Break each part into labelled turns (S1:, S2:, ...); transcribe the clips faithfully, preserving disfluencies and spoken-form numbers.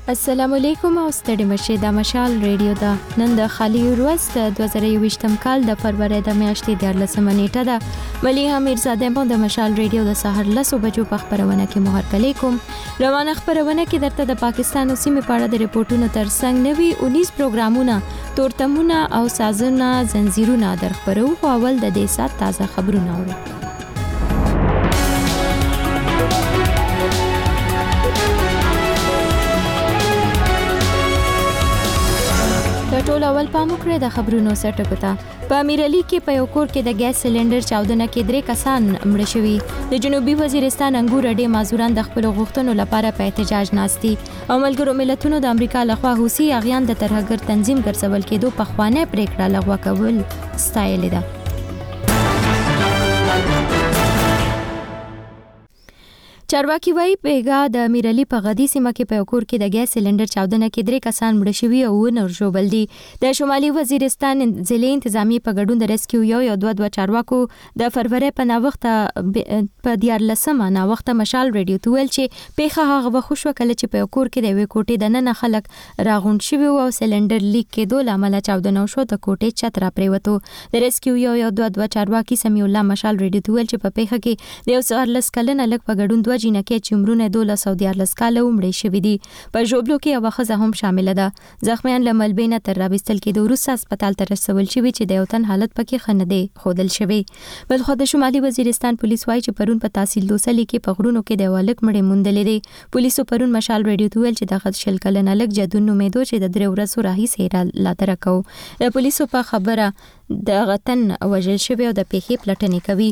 S1: السلام علیکم او ستړي مشه د مشال ریډیو دا نن د خالی ورځ د دوه زره یوویشتم کال د فروری د میاشتې د لسمه نیټه ده. ولی امیر زاده مو د مشال ریډیو د سحر لسو بجو په خبرونه کې مهر کلیکم. روانه خبرونه کې درته د پاکستان او سیمې په اړه د ریپورتونو ترڅنګ نوي اونیس پروګرامونه، تورتمونه او سازونه زنجیرونه درخبرو. او اول د دې سات تازه خبرونه اورو. ټول اول پام وکړئ د خبرونو سرټکو ته. په امیرعلی کې په یو کور کې د ګیس سلندر چاودنه کې درې کسان مړه شوي. د جنوبي وزیرستان انګور اډې مازوران د خپل غوښتنو لپاره په احتجاج ناستي. او ملګرو ملتونو د امریکا لخوا حوثي اغیان د ترهګر تنظیم ګرځول کېدو په خوانه پریکړه لغوه کول ستایلې ده. چارواکي وايي پیګه د امیرعلی په غدي سیمه کې په کور کې د ګیس سلندر چاودنه کې درې کسان مړه شوي او نور ژوبل دي. د شمالي وزیرستان ضلع انتظامی په ګډون د ریسکیو یو یو دوه دوه چارواکو د فروری په ناوخته په دیار لسمه ناوخته مشال ریډیو ته ویل چې پیخه هغه وخت شو کله چې په کور کې د وې کوټې د نن خلک راغون شوي او سلندر لیک کېدو لامل چاودنه شو. د کوټې چت را پریوتو. د ریسکیو یو یو دوه دوه چارواکي سمیع الله مشال ریډیو ته ویل چې په پیخه کې د یو څوار لس کلنه لک په ګډون جنکه چې عمرونه دوله سعودي ارلس کاله عمر شوی دي. په جوبلو کې یو خزه هم شامل ده. زخمیان له ملبینه تر رابستل کې د روس هسپتال ته رسول شوی چې د یو تن حالت پکې خنده خودل شوی. بل خو د شمالي وزیرستان پولیس وایي چې پرون په تحصیل دوسلی کې په غرونو کې د والک مړې موندلې دي. پولیسو پرون مشال ریډیو ته ویل چې د خد شل کلنه لک جدون امیدو چې د درې ورځو راهي سیرا لا ترکو. د پولیسو په خبره د غتن وجل شوی او د پیخي پلټنې کوي.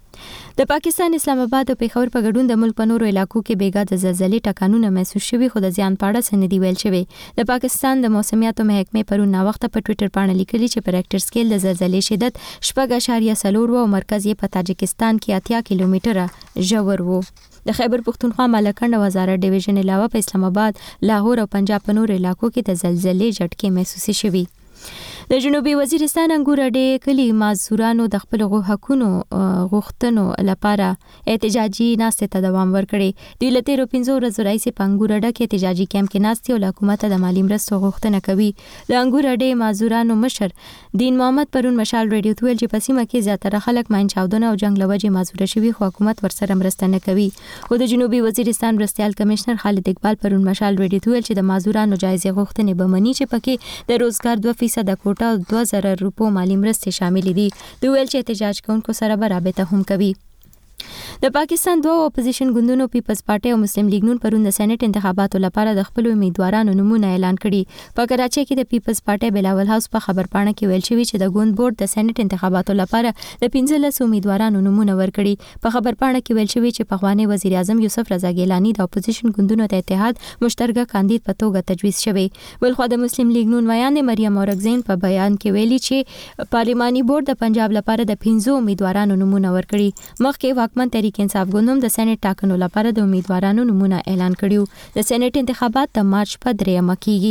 S1: د پاکستان اسلام آباد او پیښور په ګډون د ملک په نورو علاقو کې بیګا د زلزلې ټکانونه محسوس شوي، خو د زیان په اړه څه نه دی ویل شوی. د پاکستان د موسمیاتو محکمې پرون ناوخته په ټوئیټر باندې لیکلي چې په ریکټر سکیل د زلزلې شدت شپږ اعشاریه څلور او مرکز یې په تاجکستان کې اتیا کیلومتره ژور و. د خیبر پختونخوا مالکند وزارت ډیویژن علاوه په اسلام آباد، لاهور او پنجاب په نورو علاقو کې د زلزلې جټکې محسوس شوي. د جنوبي وزیرستان انګور اډې کلی مازورانو د خپل حقونو غوښتنو لپاره احتجاجي ناستې ته دوام ورکړي. دوی له تیرو پنځو ورځو راهیسې په انګور اډه کې احتجاجي کیمپ کې ناستې او له حکومته د مالي مرستو غوښتنه کوي. د انګور اډې مازورانو مشر دین محمد پرون مشال ریډیو ته ویل چې په سیمه کې زیاتره خلک ماین چاودنه او جنگ له وجې مازوره شوي، خو حکومت ورسره مرسته نه کوي. خو د جنوبي وزیرستان مرستیال کمشنر خالد اقبال پرون مشال ریډیو ته ویل چې د مازورانو جایزې غوښتنې به مني چې پکې د روزګار دوه فیصد کوټه او دوه زره روپو مالی مرستې شامل دي. دوی ویل چې احتجاج کوونکو سره به رابطه هم کوي. د پاکستان دوه اپوزیشن ګوندونو پیپلز پارټي او مسلم لیگ نون پرون د سېنات انتخاباتو لپاره د خپل امیدوارانو نومونه اعلان کړي. په کراچۍ کې د پیپلز پارټي بلاول هاوس په خبرپاڼه کې ویل شوی چې د ګوند بورډ د سېنات انتخاباتو لپاره د پنځلس امیدوارانو نومونه ورکړي. په خبرپاڼه کې ویل شوی چې پخوانی وزیر اعظم یوسف رضا ګیلانی د اپوزیشن ګوندونو د اتحاد مشترکه کاندید په توګه تجویز شوی. بلخو د مسلم لیگ نون ویان مریم اورکزین په بیان کې ویلي چې پارلماني بورډ د پنجاب لپاره د پنځو امیدوارانو نومونه ورکړي. مخکې واکمن تحریک انصاف ګوند د سېنات ټاکنو لپاره د امیدوارانو نومونه اعلان کړیو. د سېنات انتخابات د مارچ په دریمه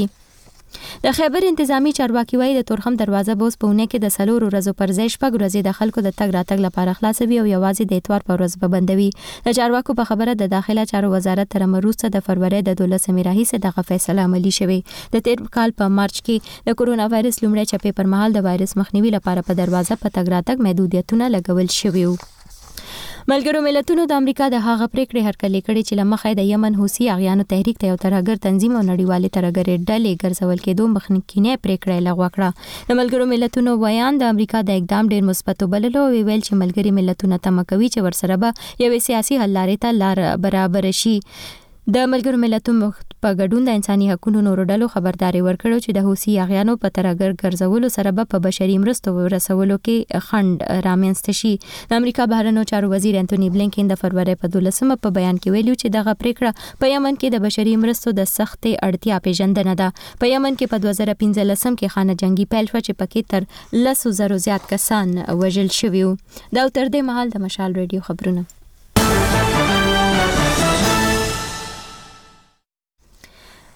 S1: کېږي. د خیبر انتظامی چارواکي وايي د تورخم دروازه به اوس په اونۍ کې د څلورو ورځو پر ځای شپږ ورځې د خلکو د تګ راتګ لپاره خلاصوي او یوازې د اتوار په ورځ به بندوي. د چارواکو په خبره د داخله چارو وزارت تر امر وروسته د فروری د دولسمې راهیسې دغه فیصله عملي شوې. د تیر کال په مارچ کې د کورونا وایرس لومړی چپې پر مهال د وایرس مخنیوي لپاره په دروازه په تګ راتګ محدودیتونه لګول شوي وو. ملګرو ملتونو د امریکا د هغه پریکړې هرکلې کړې چې لمخې د یمن حوثي اغیانو تحریک ته یو ترهګر تنظیم او نړیوالې ترهګرې ډلې ګرځول کېدو مخنیکینه پریکړه لغوه کړه. د ملګرو ملتونو بیان د امریکا د اقدام ډیر مثبت وبللو او ویل چې ملګري ملتونه تمه کوي چې ورسره به یوې سیاسي حل لارې ته لار برابر شي. د ملګرو ملتونو په ګډون د انساني حقوقو نورو ډلو خبرداري ورکړو چې د حوثي اغیانو په ترهګر ګرځولو سره به په بشري مرستو ورسولو کې خنډ رامنځته شي. د امریکا بهرنیو چارو وزیر انټونی بلینکن د فروری په دولسمه په بیان کې ویلي چې دغه پریکړه په یمن کې د بشري مرستو د سختې اړتیا پیژندنه ده. په یمن کې په دوه زره پنځلسم کې خانه جنگي پیل شو چې پکې تر لسو زرو زیات کسان وژل شوي وو. دا تر دې مهال د مشال ریډیو خبرونه.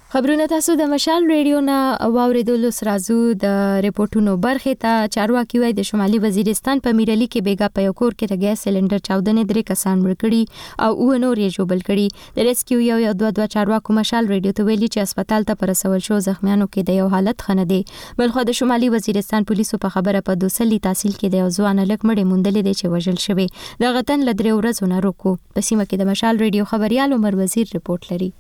S1: خبرونه تاسو د مشال ریډیو نه واوریدلو سرازو د ریپورتونو برخه ته چارواکي وای د شمالي وزیرستان په میرلی کې بیګا په یو کور کې د ګیس سلندر چاودنې درې کسان مړ کړي او و نور یې جوړ کړي د ریسکیو یو یو دوه دوه چارواکو مشال ریډیو ته ویلي چې هسپتال ته پر رسول شو زخمیانو کې د یو حالت خنه دی بلخو د شمالي وزیرستان پولیسو په خبره په دوسلی تحصیل کې د یو ځوان لک مړ موندل دي چې وژل شوی د غتن لدري ورځو نه روکو په سیمه کې د مشال ریډیو خبريال عمر وزیر ریپورت لري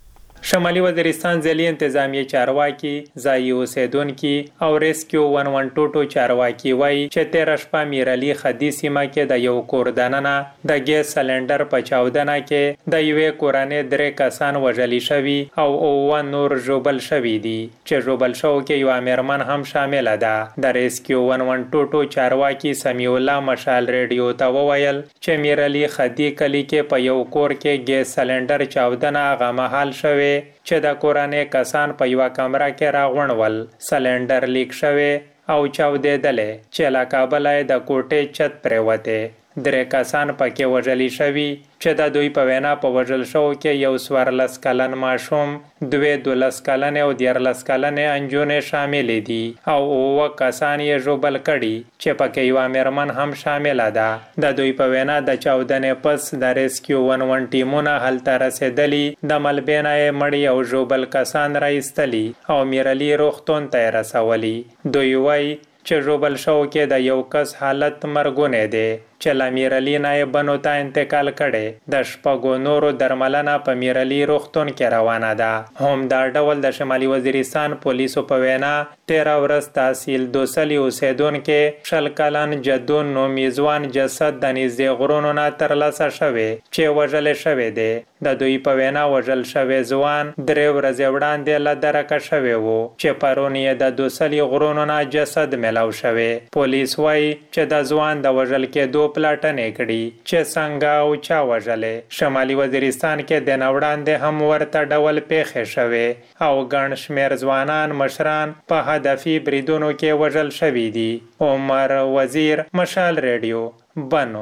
S2: شمالي وزیرستان ځلي انتظامی چارواکي ځایي اوسیدونکو او ریسکیو یک سو دوه چارواکي وایي چې تیر شپه میرلی خدي سیمه کې د یو کور دننه د ګیس سلندر په چاودنه کې د یوې کورنۍ درې کسان وژل شوي او او نور جوبل شوي دي چې جوبل شو کې یو امرمن هم شامل ده د ریسکیو یک سو دوه چارواکي سمیع الله مشال ریډیو ته وویل چې میرلی خدي کلی کې په یو کور کې ګیس سلندر چاودنه هغه مهال شوی چې د کورنۍ کسان په یو کمره کې راغونډول سلندر لیک شوی او چاودېدلې چې له کابل د کوټې چت پرېوته درې کسان پکې وژل شوي چې د دوی په وینا په وژل شو کې یو څوارلس کلن ماشوم دوه دولس کلن او دیارلس کلن انجونې شامل دي او اوه کسان یې ژوبل کړي چې پکې یو امرمن هم شامل ده د دوی په وینا د چاودنې پس د ریسکیو یک سو یک ټیمونه هلته رسیدلي د ملبینه مړی او ژوبل کسان راایستلي او میرلی روغتون ته رسولي دوی وایي چې ژوبل شو کې د یو کس حالت مرګونه دی چې له میرلی نایبانو ته انتقال کړي د شپږو نورو درملنه په میرلی روغتون کې روانه ده هم دا ډول د شمالي وزیرستان پولیسو په وینا تیر ورځ تحصیل دوسلی اوسیدونکو شل کلن جدون نومیزوان جسد د نږدې غرونو نه ترلاسه شوی چې وژل شوی دی د دوی په وینا وژل شوی ځوان درې ورځې وړاندې له درکه شوی وو چې پرون یې د دوسلی غرونو نه جسد ملاو شوی پولیس وایي چې د ځوان د وژل کېدو پلاټنې کړي چې څنګه او چا وژلې شمالي وزیرستان کې د نوړاندې هم ورته ډول پیښې شوې او ګڼ شمېر ځوانان مشران په هدفي بریدونو کې وژل شوي دي عمر وزیر مشال ریډیو بنو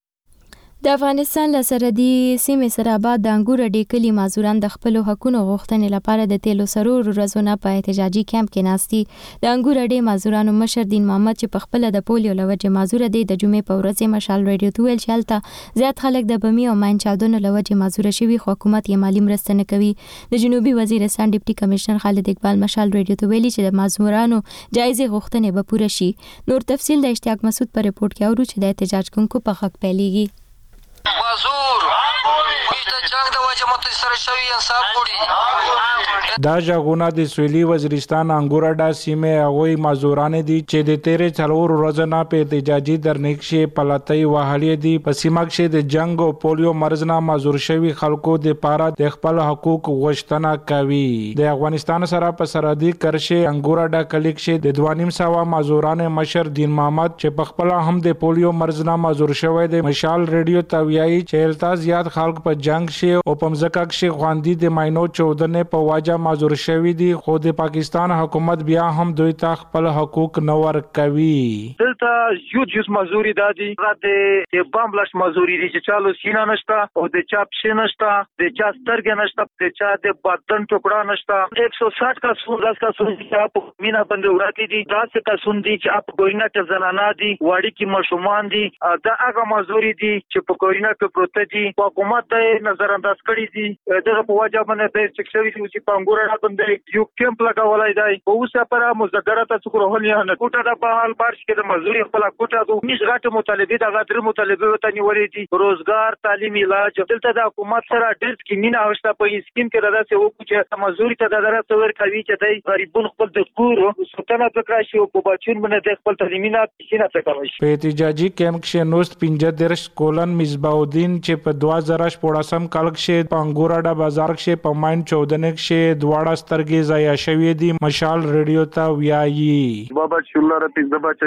S1: د افغانستان له سرحدي سیمې سره بعد د انګور ډیکلي مازوران د خپل حقوقو غوښتنې لپاره د تیلو سرور ورځونه په احتجاجي کیمپ کې ناستي د انګور ډې مازورانو مشر دین محمد چې په خپل د پولیو لوجه مازور دی د جمعې په ورځ مشال ریډیو ته ویل چې هلته زیات خلک د بمی او ماین چاودنو لوجه مازور شوي خو حکومت یې مالی مرسته نه کوي د جنوبي وزیرستان ډیپټي کمشنر خالد اقبال مشال ریډیو ته ویلي چې د مازورانو جایزې غوښتنې به پوره شي نور تفصیل د اشتیاق مسعود په ریپورت کې اورو چې د احتجاج کوونکو په حق پیلېږي
S3: مازور د جنگ د وجه متاثر شوی انصاف غوړي
S4: دا ژغونه د سویلي وزیرستان انګور ډا سیمه هغوی مازوران دي چې د تیرې څلور ورځې نه په احتجاجي درنښ پلاتۍ وهلې دي په سیمه کې د جنگ او پولیو مرز نه مازور شوی خلکو د پاره د خپل حقوق غوښتنه کوي د افغانستان سره په سرحدي کرښې انګور ډا کلیک شه د دوانیم سوا مازوران مشر دین محمد چې په خپل هم د پولیو مرز نه مازور شوی د مشال ریډیو ته ویایي چې هلته زیات خلک په جنگ شي او په مځکه کې خواندي د ماینو چودنې په واجه مازور شوی دي خو د پاکستان حکومت بیا هم دوی ته خپل حقوق نه ورکوي
S5: دلته یو جز مازوري دادي د بامبلاش مازوري دي چې چالو سینا نشته او د چا پښې نشته د چا سترګې نشته د چا د بدن ټوکړه نشته یک سو شصت کا سوزاس کا سون چې په مینا باندې وراتي دي داسې کا سون دي چې اپ ګوینا ته زنانا دي واړي کې مشومان دي دا هغه مازوري دي چې په ګوینا کې پروت دي حکومت ته نظر انداز کړی دي دغه په وجه باندې د سکسوي چې په انګور باندې یو کیمپ لګولای دی او اوسه پر مذاکرات څخه روحاني نه کوټه د په حال بارش کې د مزدوري خپل کوټه د مش غټه مطالبه د غټه مطالبه وته نیولې دي روزګار تعلیم علاج دلته د حکومت سره ډېر کینینه اوسه په سکیم کې راځي او چې مزدوري ته د درته ور کوي چې د غریبون خپل د کور سلطنه فکر شي او په بچون باندې خپل تعلیمینه کینه کوي
S4: په احتجاجي کیمپ کې نوست پنځه درش کولن مصباح الدین چې په دوه زره شپږم کال کې په انګور ډا بازار کې په ماین چودنې کې دواړه سترګې ضایع شوې دي مشال ریډیو ته ویایي
S5: بابا چولاره پنځه بچی لاره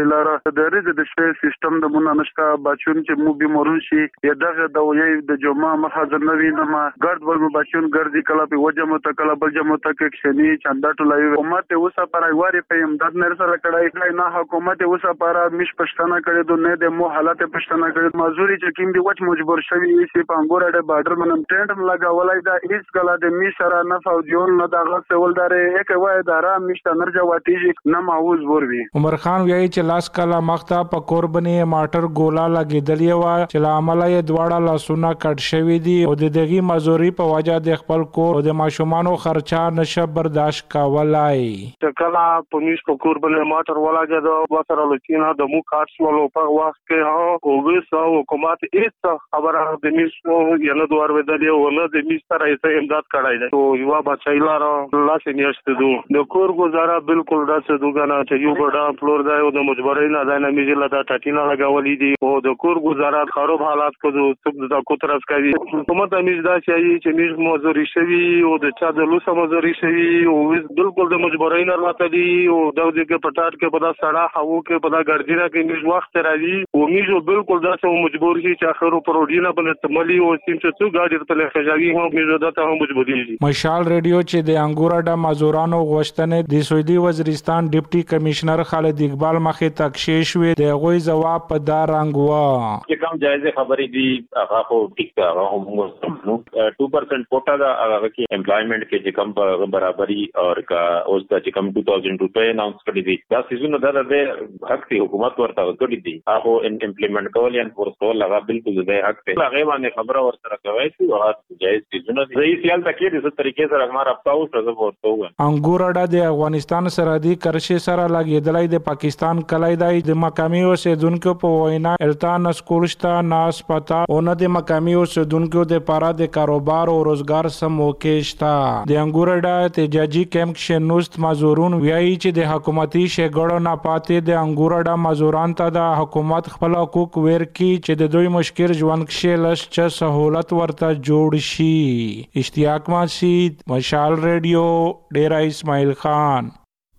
S6: د ریزه د شپې سیستم د مونږ نشته بچون چې مو بیمارون شي یا دغه د وې د جمعه مخازن نوی نما ګرد ور بچون ګرځي کله په وجمه ته کله بل جمعه ته کې شنی چندا ټولای حکومت اوسه پر ایواري په امداد نر سره کړای نه حکومت اوسه پر مش پښتنه کړي دو نه د مو حالت پښتنه کړي مزوري چې کیم دی وچ مجبور شوی سی په انګور د بارډر منم ټینټ لگا ولای دا هیڅ کله د می سره نه فوجون نه دغه سولدارې یک وای دارا مشته نرجا واتیږي نه ماوز وروي
S4: عمر خان وایي چې لاس کلا مخته په قرباني ماټر ګولا لګیدلې و چې عمله یې دواړه لاسونه کټ شوی دي او د دغه مزوري په وجه د خپل کور او د ماشومانو خرچه نشه برداشت کولای
S6: کله پولیس په قرباني ماټر ولاګه د وسره لکینه د مو کارت ولو په وخت کې ها او وسو حکومت هیڅ خبره د میسو ینه دوار ودلې او نه د میس سره یې امداد کړای دی او یو بچایلار لاس نیشته دو د کور گزاره بالکل داسې دوګانا چې یو ګډا فلور دی او د مجبورۍ نه دا نه میځله دا ټاټینا لګولې دي او د کور گزاره خراب حالات کو څوک د کو طرف کوي حکومت میز دا چې میز مزوري شوی او د چا د لوسه مزوري شوی او بالکل د مجبورۍ نه راته دي او د دې کې پټاټ کې په دا سړه هوا کې په دا ګرځینا کې میز وخت راځي او میز بالکل داسې مجبور شي چې اخر پر وډینا بل تملی او سیم چې څو ګاډي ته خجاوي هم میز دته هم مجبوري شي
S4: مشال ریډیو چې د انګورډا مازورانو غوښتنې د سعودي وزیرستان ډیپټي کمشنر خالد اقبال مخې تکشیش وی د غوي جواب په دار انګوا
S7: چې کوم جایزه خبرې دي هغه په ټیک هغه هم نو two percent کوټا دا هغه کې امپلایمنٹ کې چې کوم برابرۍ او کا اوس د چې کوم two thousand روپے اناونس کړی دي دا سيزونه دا د حق دی حکومت ورته کړی دي هغه امپلیمنٹ کول یا ورسول هغه بالکل د حق دی هغه باندې خبره ورسره کوي چې هغه جایز سيزونه دي رئیس یال تکي د څه طریقې سره هغه رابطه او سره ورته و
S4: انګورډا د افغانستان سرحدي کرشي سره لګیدلای د پاکستان کلای دی د مقامي اوسیدونکو په وینا التان سکولشتا ناس پتا او نه د مقامي اوسیدونکو د پاره د کاروبار او روزګار سم موکشتا د انګورډا تجاجي کیمپ شنوست مازورون ویایي چې د حکومتي شګړو نه پاتې د انګورډا مازوران ته د حکومت خپل حقوق ورکي چې د دوی مشکل ژوند کې لږ څه سہولت ورته جوړ شي اشتیاق مسجد مشال ریډیو ډیرا اسماعیل خان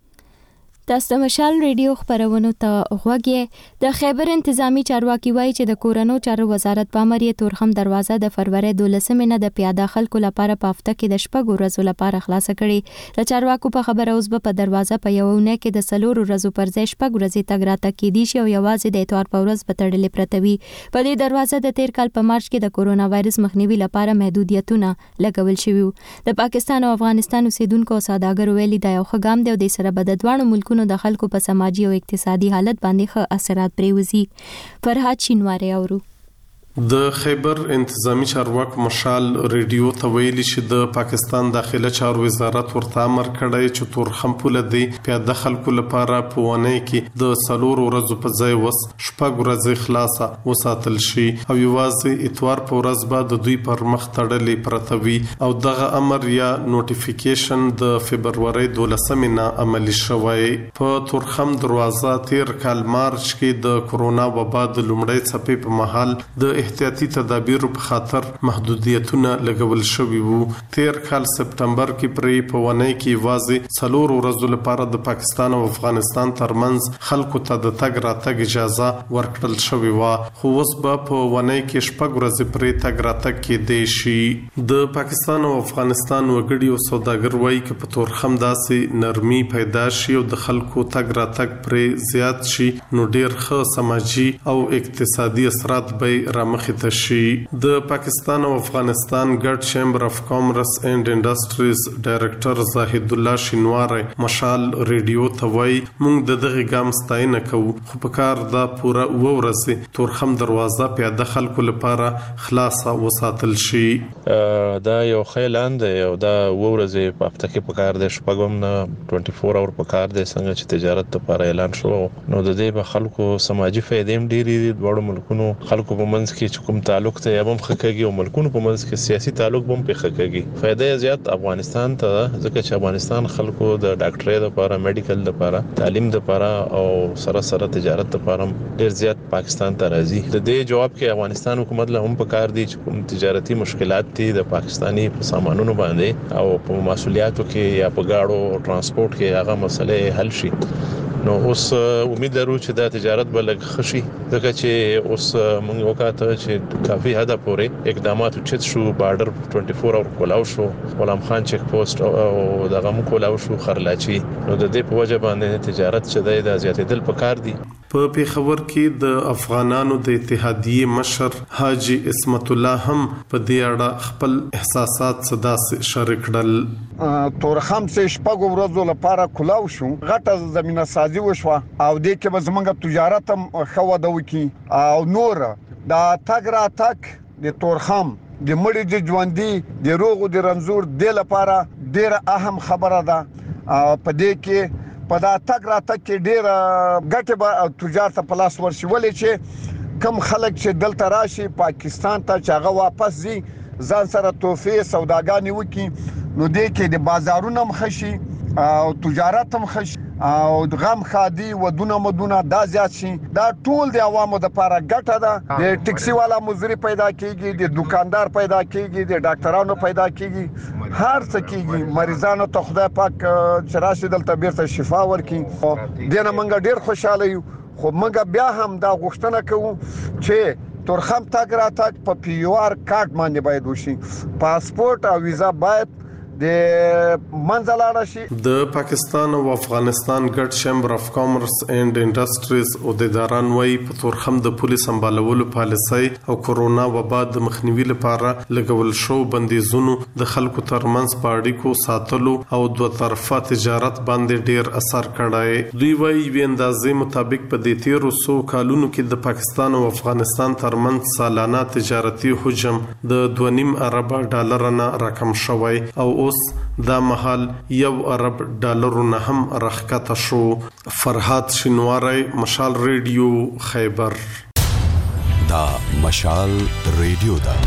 S1: تاسو د مشال ریډیو خبرونو ته غوږی د خیبر انتظامی چارواکي وایي چې د کورونو چارو وزارت په امر یې تورخم دروازه د فروری دولسمې نه د پیاده خلکو لپاره په هفته کې د شپږ ورځو لپاره خلاص کړي د چارواکو په خبره اوس په دروازه په یو نه کې د سلور ورځو پر ځای شپږ ورځې تګ راتګ کېدی شي او یوازې د اتوار په ورځ به تړلې پرته وي په دې دروازه د تیر کال په مارچ کې د کورونا وایرس مخنیوي لپاره محدودیتونه لګول شوي د پاکستان او افغانستان اوسیدونکو او سوداګرو ویلي دا یو ښه ګام دی او د سره به د دواړو ملکونو د خلکو په سماجی او اقتصادي حالت باندې ښه اثرات پریوزي فرحات شینواری اورو
S8: د خیبر انتظامی چارواکو مشال ریډیو ته ویلي چې د پاکستان داخله چارو وزارت ورته امر کړی چې تورخم پوله دی پیاده خلکو لپاره په ونه کې د سلور ورځو په ځای وس شپږ ورځې خلاصه وساتل شي او یوازې اتوار په ورځ به د دوی پر مخ تړلې پرته وي او دغه امر یا نوټیفیکیشن د فبرवरी دولسمې نه عملي شوی په تورخم دروازه تیر کال مارچ کې د کورونا وبا د لومړۍ څپې په مهال د احتیاطي تدابیرو په خاطر محدودیتونه لګول شوي وو تیر کال سپټمبر کې پرې په ونې کې واځي څلور ورځې لپاره د پاکستان او افغانستان ترمنځ خلکو ته د تګ راتګ اجازه ورکړل شوې و خو اوس به په ونې کې شپږ ورځې پرې تګ راتګ کېدی شي د پاکستان او افغانستان وګړي او سوداګر وایي چې په تورخم داسې نرمي پیدا شي او د خلکو تګ راتګ پرې زیات شي نو ډیر ښه سماجی او اقتصادي اثرات به رامخ مخته شي د پاکستان او افغانستان ګډ چیمبر اف کامرس اینڈ انډستریز ډایریکټر زاهد الله شینواری مشال ریډیو ته وایي موږ د دغه ګام ستاینه کوو خو په کار دا پوره و ورځې تورخم دروازه پیاده خلکو لپاره خلاصه وساتل شي
S9: دا یو خیلان دی او دا و ورځې په هفته کې په کار د شپږم نه چوبیس اور په کار دی څنګه چې تجارت لپاره اعلان شو نو د دې په خلکو سماجی فائدې هم ډېری دي دوړو ملکونو خلکو په منځ کې چې کوم تعلق ته هم خکېږي او ملکونو په منځ کې سیاسي تعلق هم په خکېږي فائدې زیات افغانستان ته ځکه چې افغانستان خلکو د ډاکټرۍ لپاره میډیکل لپاره تعلیم لپاره او سره سره تجارت لپاره ډېر زیات پاکستان ته راځي د دې جواب کې افغانستان حکومت له هم په کار دي چې کوم تجارتي مشکلات دي د پاکستانی سامانونو باندې او په مسولیتو کې یا په گاډو او ترانسپورت کې هغه مسلې حل شي نو اوس امید لرو چې د تجارت بلګ خشي ځکه چې اوس موږ وکړه چې کافي حد پورې اقدامات وچت شو بارډر چوبیس اور کولاو شو غلام خان چیک پوسټ او دغه مو کولاو شو خرلاچی نو د دې په وجه باندې تجارت چې د زیاتېدل پکار دي.
S8: په پیښور کې د افغانانو د اتحادیې مشر حاجی اسمت الله هم په دې اړه خپل احساسات صدا شریک کړل.
S10: تورخم څخه شپږ ورځې لپاره کولاو شو غټه زمينه سازي وشو او د کې به زمونږ تجارت هم خو د وکی او نور دا تاګ را تاک د تورخم د مړي د ژوندۍ د روغو د رنزور د لپاره ډیره اهم خبره ده. په دې کې په دا تاګ را تاک کې ډیره ګټه به تجارت په لاس ورشي ولې چې کم خلک چې دلته راشي پاکستان ته چې هغه واپس ځي ځان سره توفیه سوداګانی وکي نو دې کې د بازارونو مخشي او تجارت هم خشي او غم خادي ودونه مدونه دا زیات شي دا ټول د عوامو د لپاره ګټه ده. د ټیکسي والا مزدوري پیدا کیږي د دکاندار پیدا کیږي د ډاکټرانو پیدا کیږي هر څه کیږي مریضانو ته خدای پاک چرشه دلته بیرته شفا ورکړي دنه منګه ډیر خوشاله یو خو منګه بیا هم دا غوښتنه کوو چې تورخم تاګ را تاګ په پی آر کارت باندې باید وشي پاسپورت او ویزا باید د منځلاړه شي.
S8: د پاکستان او افغانستان ګډ چیمبر اف کامرس اینڈ انډستریز او د داران وای په تورخم د پولیس سمبالولو پالیسي او کورونا وبا د مخنیوي لپاره لګول شو بندیزونو د خلکو ترمنځ پاړیکو ساتلو او دوه طرفه تجارت باندې ډیر اثر کړای. دوی وای ویندازې مطابق په دې تیرو سو کالونو کې د پاکستان او افغانستان ترمنځ سالانه تجارتي حجم د دوه نیم ارب ډالر نه راکم شوی او اوس دا محل یو ارب ډالرونه هم راښکته شو. فرحات شینواری مشال ریډیو خیبر.
S11: دا مشال ریډیو دا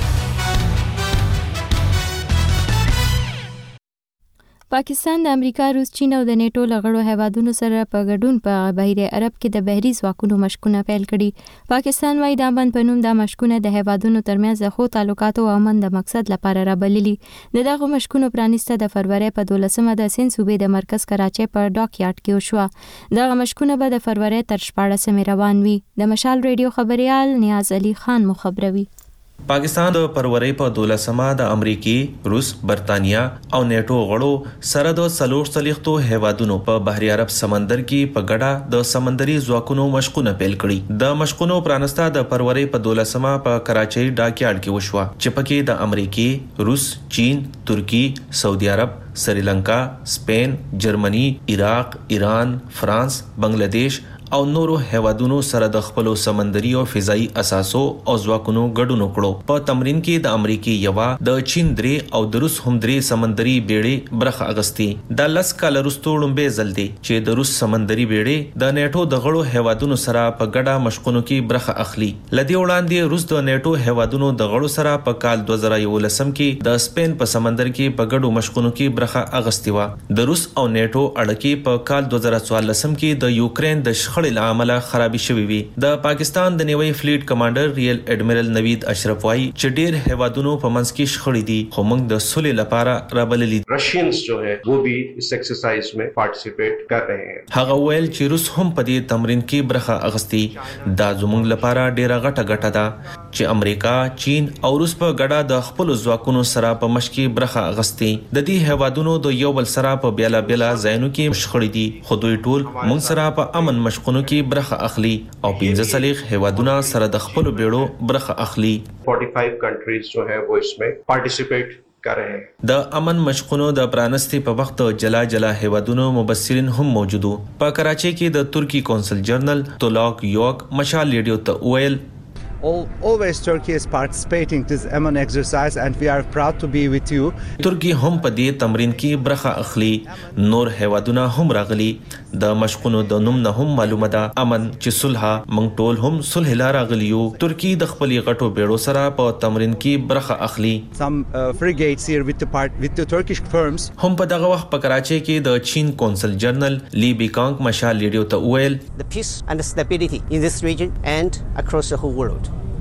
S1: پاکستان د امریکا روس چین او د نیټو لغړو هیوادونو سره په ګډون په بحیره عرب کې د بحري ځواکونو مشقونه پیل کړي. پاکستان وايي د امن په نوم د مشقونه د هیوادونو ترمنځ د خو تعلقاتو او امن د مقصد لپاره رابللي. دغه مشقونو پرانیسته د فروری په دولسمه د سند صوبې د مرکز کراچۍ په ډاک یارډ کې وشو. دغه مشقونه به د فروری تر شپاړسمې روان وي. د مشال ریډیو خبريال نیاز علي خان مخبروي.
S12: پاکستان د فروری په دولسمه د امریکای، روس، برتانیا او نیټو غړو سره د سلور صلیختو هیوادونو په بحر عرب سمندر کې په ګډه د سمندري ځواکونو مشقونه پیل کړي. د مشقونو پرانستا د فروری په دولسمه په کراچۍ ډاک یارډ کې وشو چې پکې د امریکای، روس، چین، ترکی، سعودي عرب، سریلانکا، سپین، جرمني، عراق، ایران، فرانس، بنگلاديش او نورو هیوادونو سره د خپل سمندري او فضائي اساسو او ځواکونو ګډون وکړو. په تمرین کې د امریکای یوا د چین درې او د روس هم درې سمندري بیړې برخه اغستی. د لاس کال وروسته لومبه ځل دی چې د روس سمندري بیړې د نیټو د غړو هیوادونو سره په ګډه مشقونو کې برخه اخلي. لدی وړاندې روس د نیټو هیوادونو د غړو سره په کال دوه زره یولسم کې د سپین په سمندر کې په ګډو مشقونو کې برخه اغستی و. د روس او نیټو اړیکې په کال دوه زره څوارلسم کې د یوکرين د شخړې لامل خرابې شوې وي. د پاکستان د نیوي فلیټ کمانډر ریل اډمیرل نوید اشرف وايي چې ډېر هیوادونو په منځ کې شخړې دي خو موږ د صلح لپاره رابللي.
S13: رشینز جو ہے وہ بھی اس ایکسرسائز میں پارټیسپیټ کر رہے ہیں.
S12: هغه ویل چې روس هم په دې تمرین کې برخه اغستی. دا زموږ لپاره ډېره غټه ګټه ده چې امریکا، چین او روس په ګډه د خپل ځواکونو سره په مشق کې برخه اغستی. د دې هیوادونو د یو بل سره په بیلا بیلا ځایونو کې شخړې دي خو دوی ټول موږ سره په امن مشقونو کې برخه اخلي او پنځه صلیخ هیوادونه سره د خپل بیړو برخه اخلي.
S13: پچاس کنټریز جو ہے وہ اس میں پارټیسپیټ کر رہے ہیں.
S12: د امن مشقونو د پرانستی په وخت جلا جلا هیوادونو مبصرین هم موجودو. په کراچۍ کې د ترکی کونسل جنرال تولاک یوک مشال ریډیو ته ویل
S14: All, always Turkey is participating this M N exercise and we are proud to be with you.
S12: ترکی هم په دې تمرین کې برخه اخلي. نور هیوادونه هم راغلي. د مشقونو د نوم نه هم معلومه ده امن چې صلح موږ ټول هم صلح لاره راغلیو. ترکی د خپل غټو بیړو سره په تمرین کې برخه اخلي.
S14: Some uh, frigates here with the part with the Turkish firms.
S12: هم په دغه وخت په کراچۍ کې د چین کونسل جنرال لی بیکانګ مشال ریډیو ته ویل
S15: The peace and stability in this region and across the whole world.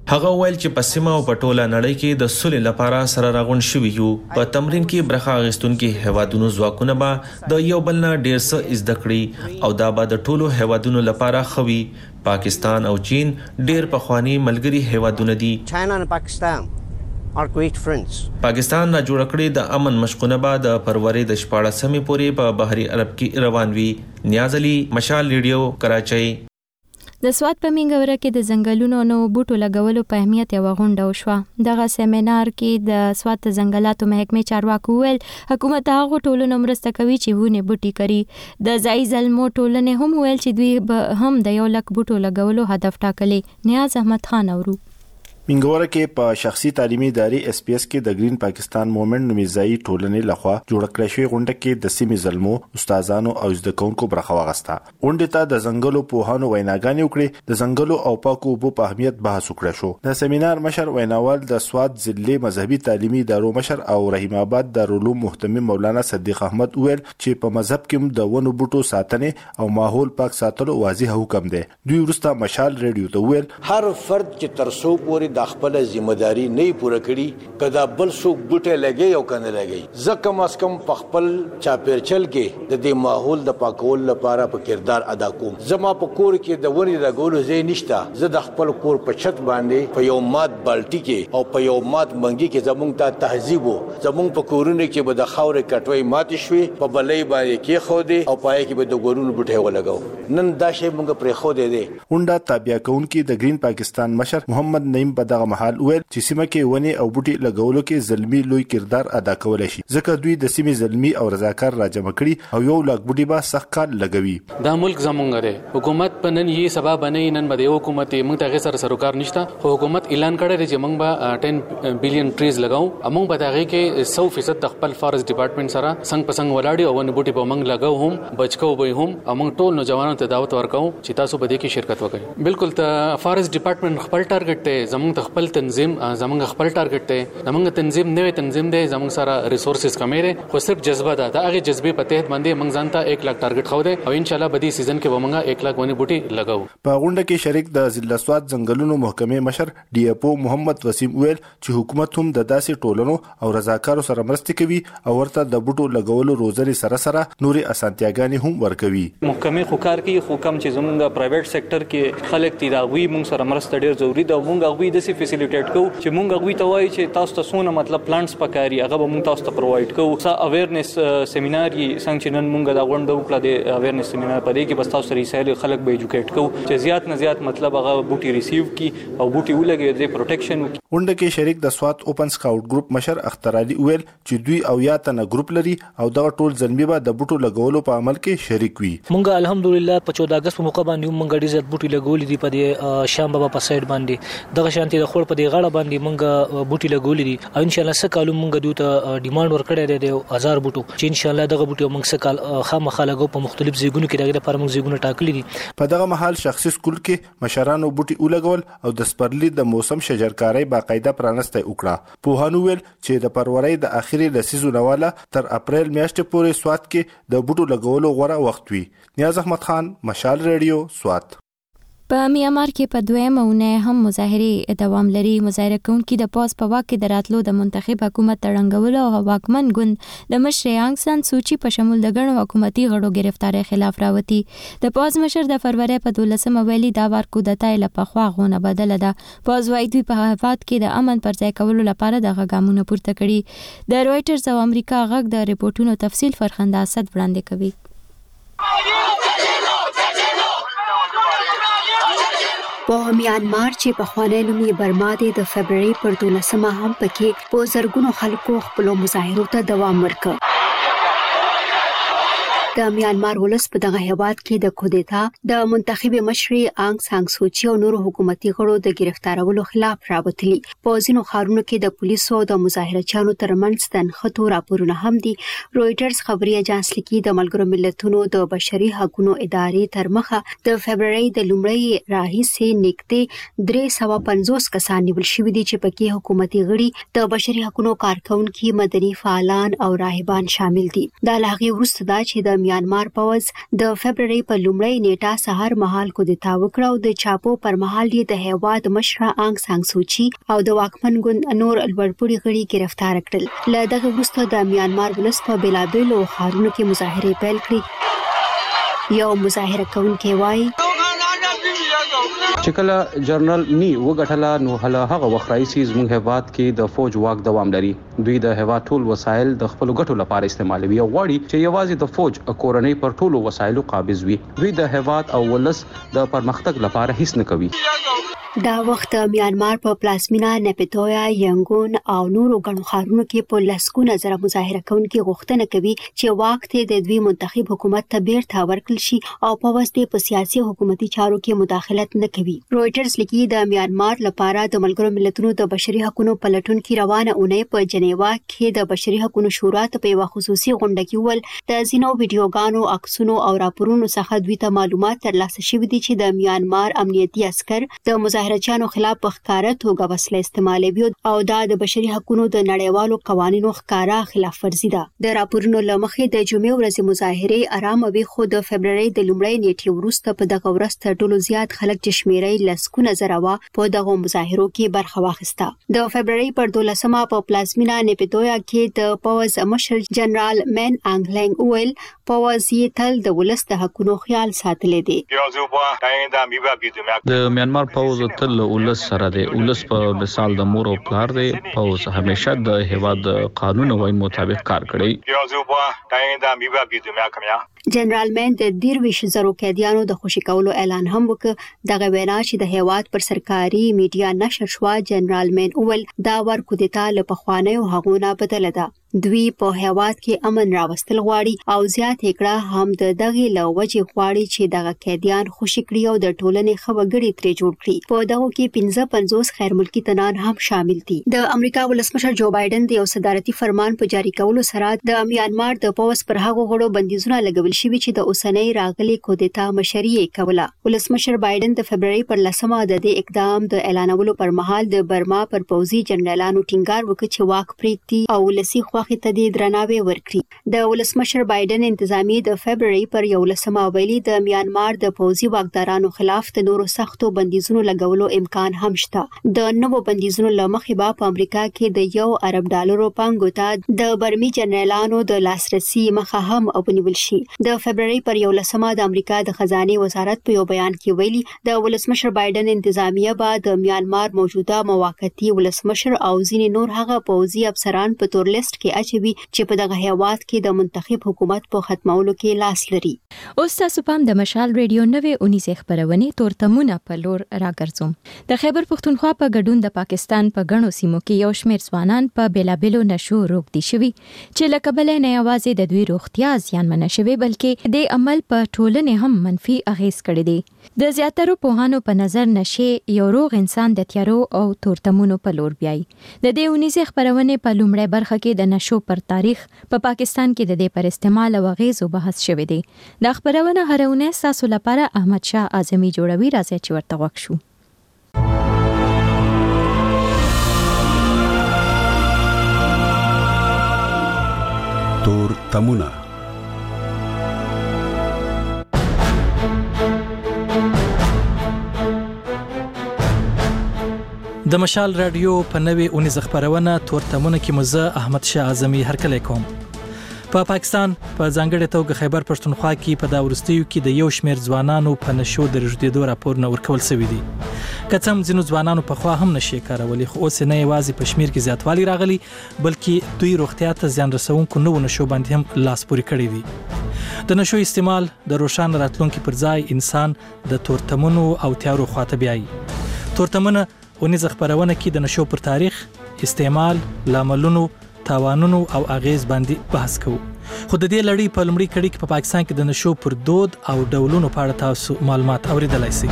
S12: هغه ویل چې په سیمه او په ټوله نړۍ کې د سولې لپاره سره راغون شوي یو. په تمرین کې برخه اخیستونکي هیوادونو ځواکونه به د یو بل نه ډیر څه زده کړي او دا به د ټولو هیوادونو لپاره خوي. پاکستان او چین ډیر پخوانی ملګري هیوادونه دي.
S15: China and Pakistan are great friends.
S12: پاکستان را جوړ کړی د امن مشقونه به د فروری د شپاړسمې پورې په بحري عرب کې روان وي. نیاز علي، مشال ریډیو، کراچۍ.
S1: د سوات په منګوره کې د ځنګلونو نو بوټو لګولو په اهمیت یو غونډه وشوه. دغه سیمینار کې د سوات ځنګلاتو محکمې چارواکو ویل حکومت هغه ټولنو مرسته کوي چې ونه بوټي کړي. د ځای زلمو ټولنې هم ویل چې دوی هم د یو لک بوټو لګولو هدف ټاکلی. نیاز احمد خان اورو.
S16: منګوره کې په شخصي تعلیمي ادارې اس پی اس کې د گرین پاکستان موومېنټ نومي ځای ټولنې لخوا جوړ کړی شوی غونډه کې د سیمې زلمو، استادانو او زده کوونکو برخه واغسته. غونډې ته د ځنګلو پوهانو ویناګانې وکړې. د ځنګلو او پاکو اوبو په اهمیت بحث وکړ شو. د سیمینار مشر ویناوال د سوات ضلع مذهبي تعلیمي ادارو مشر او رحیم آباد دارالعلوم محتمم مولانا صدیق احمد ویل چې په مذهب کې د ونو بوټو ساتنې او ماحول پاک ساتلو واضح حکم دی. دوی ورسته مشال ریډیو ته ویل
S17: هر فرد چې ترسو پورې د خپل ذمہداري نه پوره کړي کدا بل څوک بوټه لګي او کنه لګي زکه ماس کم په خپل چاپیرچل کې د دې ماحول د پاکول لپاره په کردار ادا کوم. زما په کور کې د ونی د ګولو ځای نشته. زه د خپل کور په چھت باندې په یو مات بالټي کې او په یو مات منګي کې زمونږ ته تهذیب وو. زمونږ په کورونه کې به د خاورې کټوي مات شوي په بلې باندې کې خو دي او پای کې به د ګورونو بوټه ولګاو. نن دا شی موږ پرې خو دي دي.
S16: ونډه تابع کونکي د گرین پاکستان مشر محمد نعیم په دغه محل ویل چې سیمه کې ونی او بوټي لګولو کې زلمی لوی کردار ادا کولای شي ځکه دوی د سیمې زلمی او رضاکار راجمع کړي او یو لاک بوټي به سخت کار لګوي.
S18: دا ملک زمونږ دی. حکومت په نن یې سبب نه نن به حکومت موږ ته غیر سروکار نشته. حکومت اعلان کړی دی چې موږ به دس بلین ټریز لګاو. موږ به دغه کې سو فیصد د خپل فارست ډپارټمنټ سره څنګه پسنګ ولاړی او ونی بوټي په موږ لګاو هم بچکو به هم او موږ ټول نوجوانانو ته دعوت ورکاو چې تاسو به دې کې شرکت وکړئ. بالکل ته فارست ډپارټمنټ خپل ټارګټ ته زمونږ ته خپل تنظیم زمونږ خپل ټارګټ ته زمونږ تنظیم نوې تنظیم دی. زمونږ سره ریسورسز کمې دي خو صرف جذبه ده. دا هغه جذبې په تحت باندې موږ ځان ته ایک لاک ټارګټ خو دی او ان شاء الله بدی سیزن کې به موږ ایک لاک ونی بوټي لګاو.
S16: په غونډه کې شریک د ضلع سوات ځنګلونو محکمې مشر ډي اف او محمد وسیم ویل چې حکومت هم د داسې ټولنو او رضاکارو سره مرسته کوي او ورته د بوټو لګولو روزنې سره سره نوري اسانتیاګانې هم ورکوي.
S19: محکمې خو کار کوي خو کم چې زمونږ پرایویټ سېکټر کې خلک تي دا وی موږ سره مرسته ډیر ضروری ده. موږ غوي د سي فیسیلیټیټ کو چې موږ غوي ته وایي چې تاسو ته سونه مطلب پلانټس پکاري هغه به موږ تاسو ته پرووایډ کوو. سا اویرنس سیمینار یې څنګه چې نن موږ دا غونډه وکړه د اویرنس سیمینار په دې کې بس تاسو رسایل خلک به ایجوکیټ کوو چې زیات نه زیات مطلب هغه بوټي ریسیو کی او بوټي ولګي د پروټیکشن وکړي.
S16: غونډه کې شریک د سوات اوپن سکاوټ ګروپ مشر اختر علي ویل چې دوی او یا تنه ګروپ لري او دا ټول زلمی به د بوټو لګولو په عمل کې شریک وي.
S20: موږ الحمدلله په چودہ اگست په موقع باندې موږ ډیر زیات بوټي لګولې دي په دې شام بابا په سایډ باندې دغه شانتي د خور په دې غاړه باندې موږ بوټي لګولې دي او ان شاء الله سکالو موږ دوی ته ډیماند ورکړی دی د هزار بوټو چې ان شاء الله دغه بوټي موږ سکال خامخا لګو په مختلف ځایونو کې دغه لپاره موږ ځایونه ټاکلي دي.
S16: په دغه محل شخصي سکول کې مشرانو بوټي ولګول او د سپرلی د موسم شجرکاري باقاعده پرانسته وکړه. پوهانو ویل چې د فروری د اخیری لسیزو نواله تر اپریل میاشتې پورې سوات کې د بوټو لګولو غوړه وخت وي. نیاز احمد خان، مشال ریډیو، سوات.
S1: په میانمار کې په دویمه اونۍ هم مظاهرې دوام لري. مظاهره کوونکي د پاس په واک کې د راتلو د منتخب حکومت تړنګولو او واکمن ګوند د مشر آنګ سان سوچي په شمول د ګڼو حکومتي غړو گرفتاری خلاف راوتی. د پاس مشر د فروری په دولسمه ویلي دا وار کودتا له پخوا غونه بدله ده. پاس وايي دوی په هیواد کې د امن پر ځای کولو لپاره د غاګامونو پورته کړي. د رويټرز او امریکا غږ د ریپورتونو تفصیل فرخنده اسد وړاندې کوي.
S21: په میانمار چې په خوانی نومي برما دی د فبرवरी پر دولسمه هم پکې په زرګونو خلکو خپل مظاهرو ته دوام ورکړ. د میانمار ولس په دغه هیواد کې د کودتا د منتخب مشر آنګ سان سوچي او نورو حکومتي غړو د گرفتارولو خلاف راوتلي. په ځینو ښارونو کې د پولیسو او د مظاهرچیانو ترمنځ د نښتو راپورونه هم دي. رويټرز خبري اژانس لیکي د ملګرو ملتونو د بشري حقوقو ادارې تر مخه د فبرवरी د لومړۍ راهیسې نږدې درې سوه پنځوس کسان نیول شوي دي چې پکې حکومتي غړي، د بشري حقوقو کارکونکي، مدني فعالان او راهبان شامل دي. دا لاغي ورسته دا چې د میانمار پوز د فبرवरी په لومړۍ نیټه سهار مهال کودتا وکړه او د چاپو پر مهال یې د هیواد مشره آنګ سان سوچي او د واکمن ګوند نور لوړپوړي غړي گرفتار کړل. له دغه وروسته د میانمار ولس په بېلابېلو ښارونو کې مظاهرې پیل کړې. یو مظاهره کوونکی وایي
S2: چې کله جرنل نی وګټله نو هله هغه وخت راځي زموږ هیواد کې د فوج واک دوام لري. دوی د هیواد ټول وسایل د خپل ګټو لپاره استعمالوي او غواړي چې یوازې د فوج کورنۍ پر ټولو وسایلو قابض وي. دوی د هیواد او ولس د پرمختګ لپاره هیڅ نه کوي.
S21: دا وخت میانمار په پلازمینا نپتویا، ینګون او نورو ګڼو ښارونو کې په لسګونه زره مظاهره کوونکي غوښتنه کوي چې واک ته د دوی منتخب حکومت ته بیرته ورکړل شي او په واسطه په سیاسي حکومتي چارو کې مداخلت نه کوي. رويټرز لیکي د میانمار لپاره د ملګرو ملتونو د بشري حقوقو پلټونکو روانه اونۍ په جنیوا کې د بشري حقوقو شورا ته په یو خصوصي غونډه کې ول د زینو ویډیوګانو، عکسونو او راپورونو څخه دوی ته معلومات ترلاسه شوي دي چې د میانمار امنیتي عسكر د مظاهرچیانو خلاف په ښکارا توګه وسله استعمالوي او دا د بشري حقوقو د نړیوالو قوانینو ښکارا خلاف ورزي ده. د راپورونو لمخې د جمعې ورځې مظاهره آرامه وي، خو د فبرवरी د لومړۍ نیټې وروسته په دغه ورځ تر ټولو زیات خلک چې شمیرې لسګونه زره وا په دغه مظاهرو کې برخه واخیسته. د فبرवरी پر دولسمه په پلازمینا نپتویا کې د پوز مشر جنرال مین انګلنګ ویل پوز یې تل د ولس د حقوقو خیال ساتلی دی.
S22: د میانمار پوز تل ولس سره دی. ولس په مثال د مور او پلار دی. پوز همیشه د هیواد قانون او آئین مطابق کار کوي.
S21: جنرال مین د دیرویش زرو قیدیانو د خوشی کولو اعلان هم وکړ. دغه وینا چې د هیواد پر سرکاري میډیا نشر شو، جنرال مین اول دا ور کودتا له پخوانیو هغونه بدله ده. دوی په هیواد کې امن راوستل غواړي او زیات کړه هم د دغه لوجه غواړي چې دغه قیدیان خوشی کړي او د ټولنې خوګړي ترې جوړ کړي. په دغه کې پنځه پنځوس غیر ملکی تنان هم شامل دي. د امریکا ولسمشر جو بایدن د یو صدارتي فرمان په جاری کولو سره د میانمار د پوز پر هغو غړو بندیزونه لګول شوي چې د اوسنۍ راغلي کودتا مشري کوله. ولسمشر بایدن د فبرवरी پر لسمه د دې اقدام د اعلانولو پر مهال د برما پر پوزي جنرالانو ټینګار وکړ چې واک پریږدي او ولسی خوخه ته د درناوي ورکړي. د ولسمشر بایدن انتظامی د فبرवरी پر یو لسمه ویلي د میانمار د پوزي واکدارانو خلاف د نورو سختو بندیزونو لګولو امکان هم شته. د نوو بندیزونو لمخې به په امریکا کې د یو ارب ډالرو پانګو ته د برمي جنرالانو د لاسرسي مخه هم ونیول شي. د فبرवरी پر یو لسمه د امریکا د خزانه وزارت په یو بیان کې ویلي د ولسمشر بایدن انتظامیه به د میانمار موجوده موقتی ولسمشر او ځینې نور هغه پوزي افسران په تور لیست کې اچوي چې په دغه هیواد کې د منتخب حکومت په ختمولو کې لاس لري.
S1: اوس تاسو پام د مشال ریډیو نوې اونیزه خبرونه تورتمونه په لور راګرځوم. د خیبر پښتونخوا په ګډون د پاکستان په غنو سیمو کې یو شمېر ځوانان په بیلابلو نشو روغدي شوي چې لکبل نه یوازې د دوی روغتیا زیانمن شوي بلکې د عمل په ټولنه هم منفي اغیز کړی دی. د زیاترو پوهانو په نظر نشي یو روغ انسان د تیارو او تورتمونو په لور بیاي. د دې اونیزه خبرونه په لومړی برخه کې د نشو پر تاریخ په پا پاکستان کې د دې پر استعمال او غیزو بحث شوی دی. د خبرونه هرونه تاسو لپاره احمد شاه اعظمي جوړوي، راځي چې ورته وښو.
S11: تور تمونه
S23: د مشال رادیو په نوې اونیزه خبرونه تورتمونه کې مزه احمد شاه اعظمي هرکلی کوم. په پا پاکستان په ځانګړې توګه خیبر پښتونخوا کې په دا ورستیو کې د یو شمېر ځوانانو په نشو د رژدېدو راپورونه ورکول شوي دي. که څه هم ځینو ځوانانو په خوا هم نشي کارولي، خو اوس نه یوازې په شمېر کې زیاتوالی راغلی بلکې دوی روغتیا ته زیان رسونکو نوو نشو باندې هم لاس پورې کړی دي. د نشو استعمال د روښانه راتلونکي پر ځای انسان د تورتمونو او تیارو خواته بیایي. تورتمونه اونیزه خبرونه کې د نشو پر تاریخ، استعمال، لاملونو، تاوانونو او اغیز باندې بحث کوو. خو د دې لړۍ په لومړي کړي کې په پاکستان کې د نشو پر دود او ډولونو په اړه تاسو معلومات اوریدلای شئ.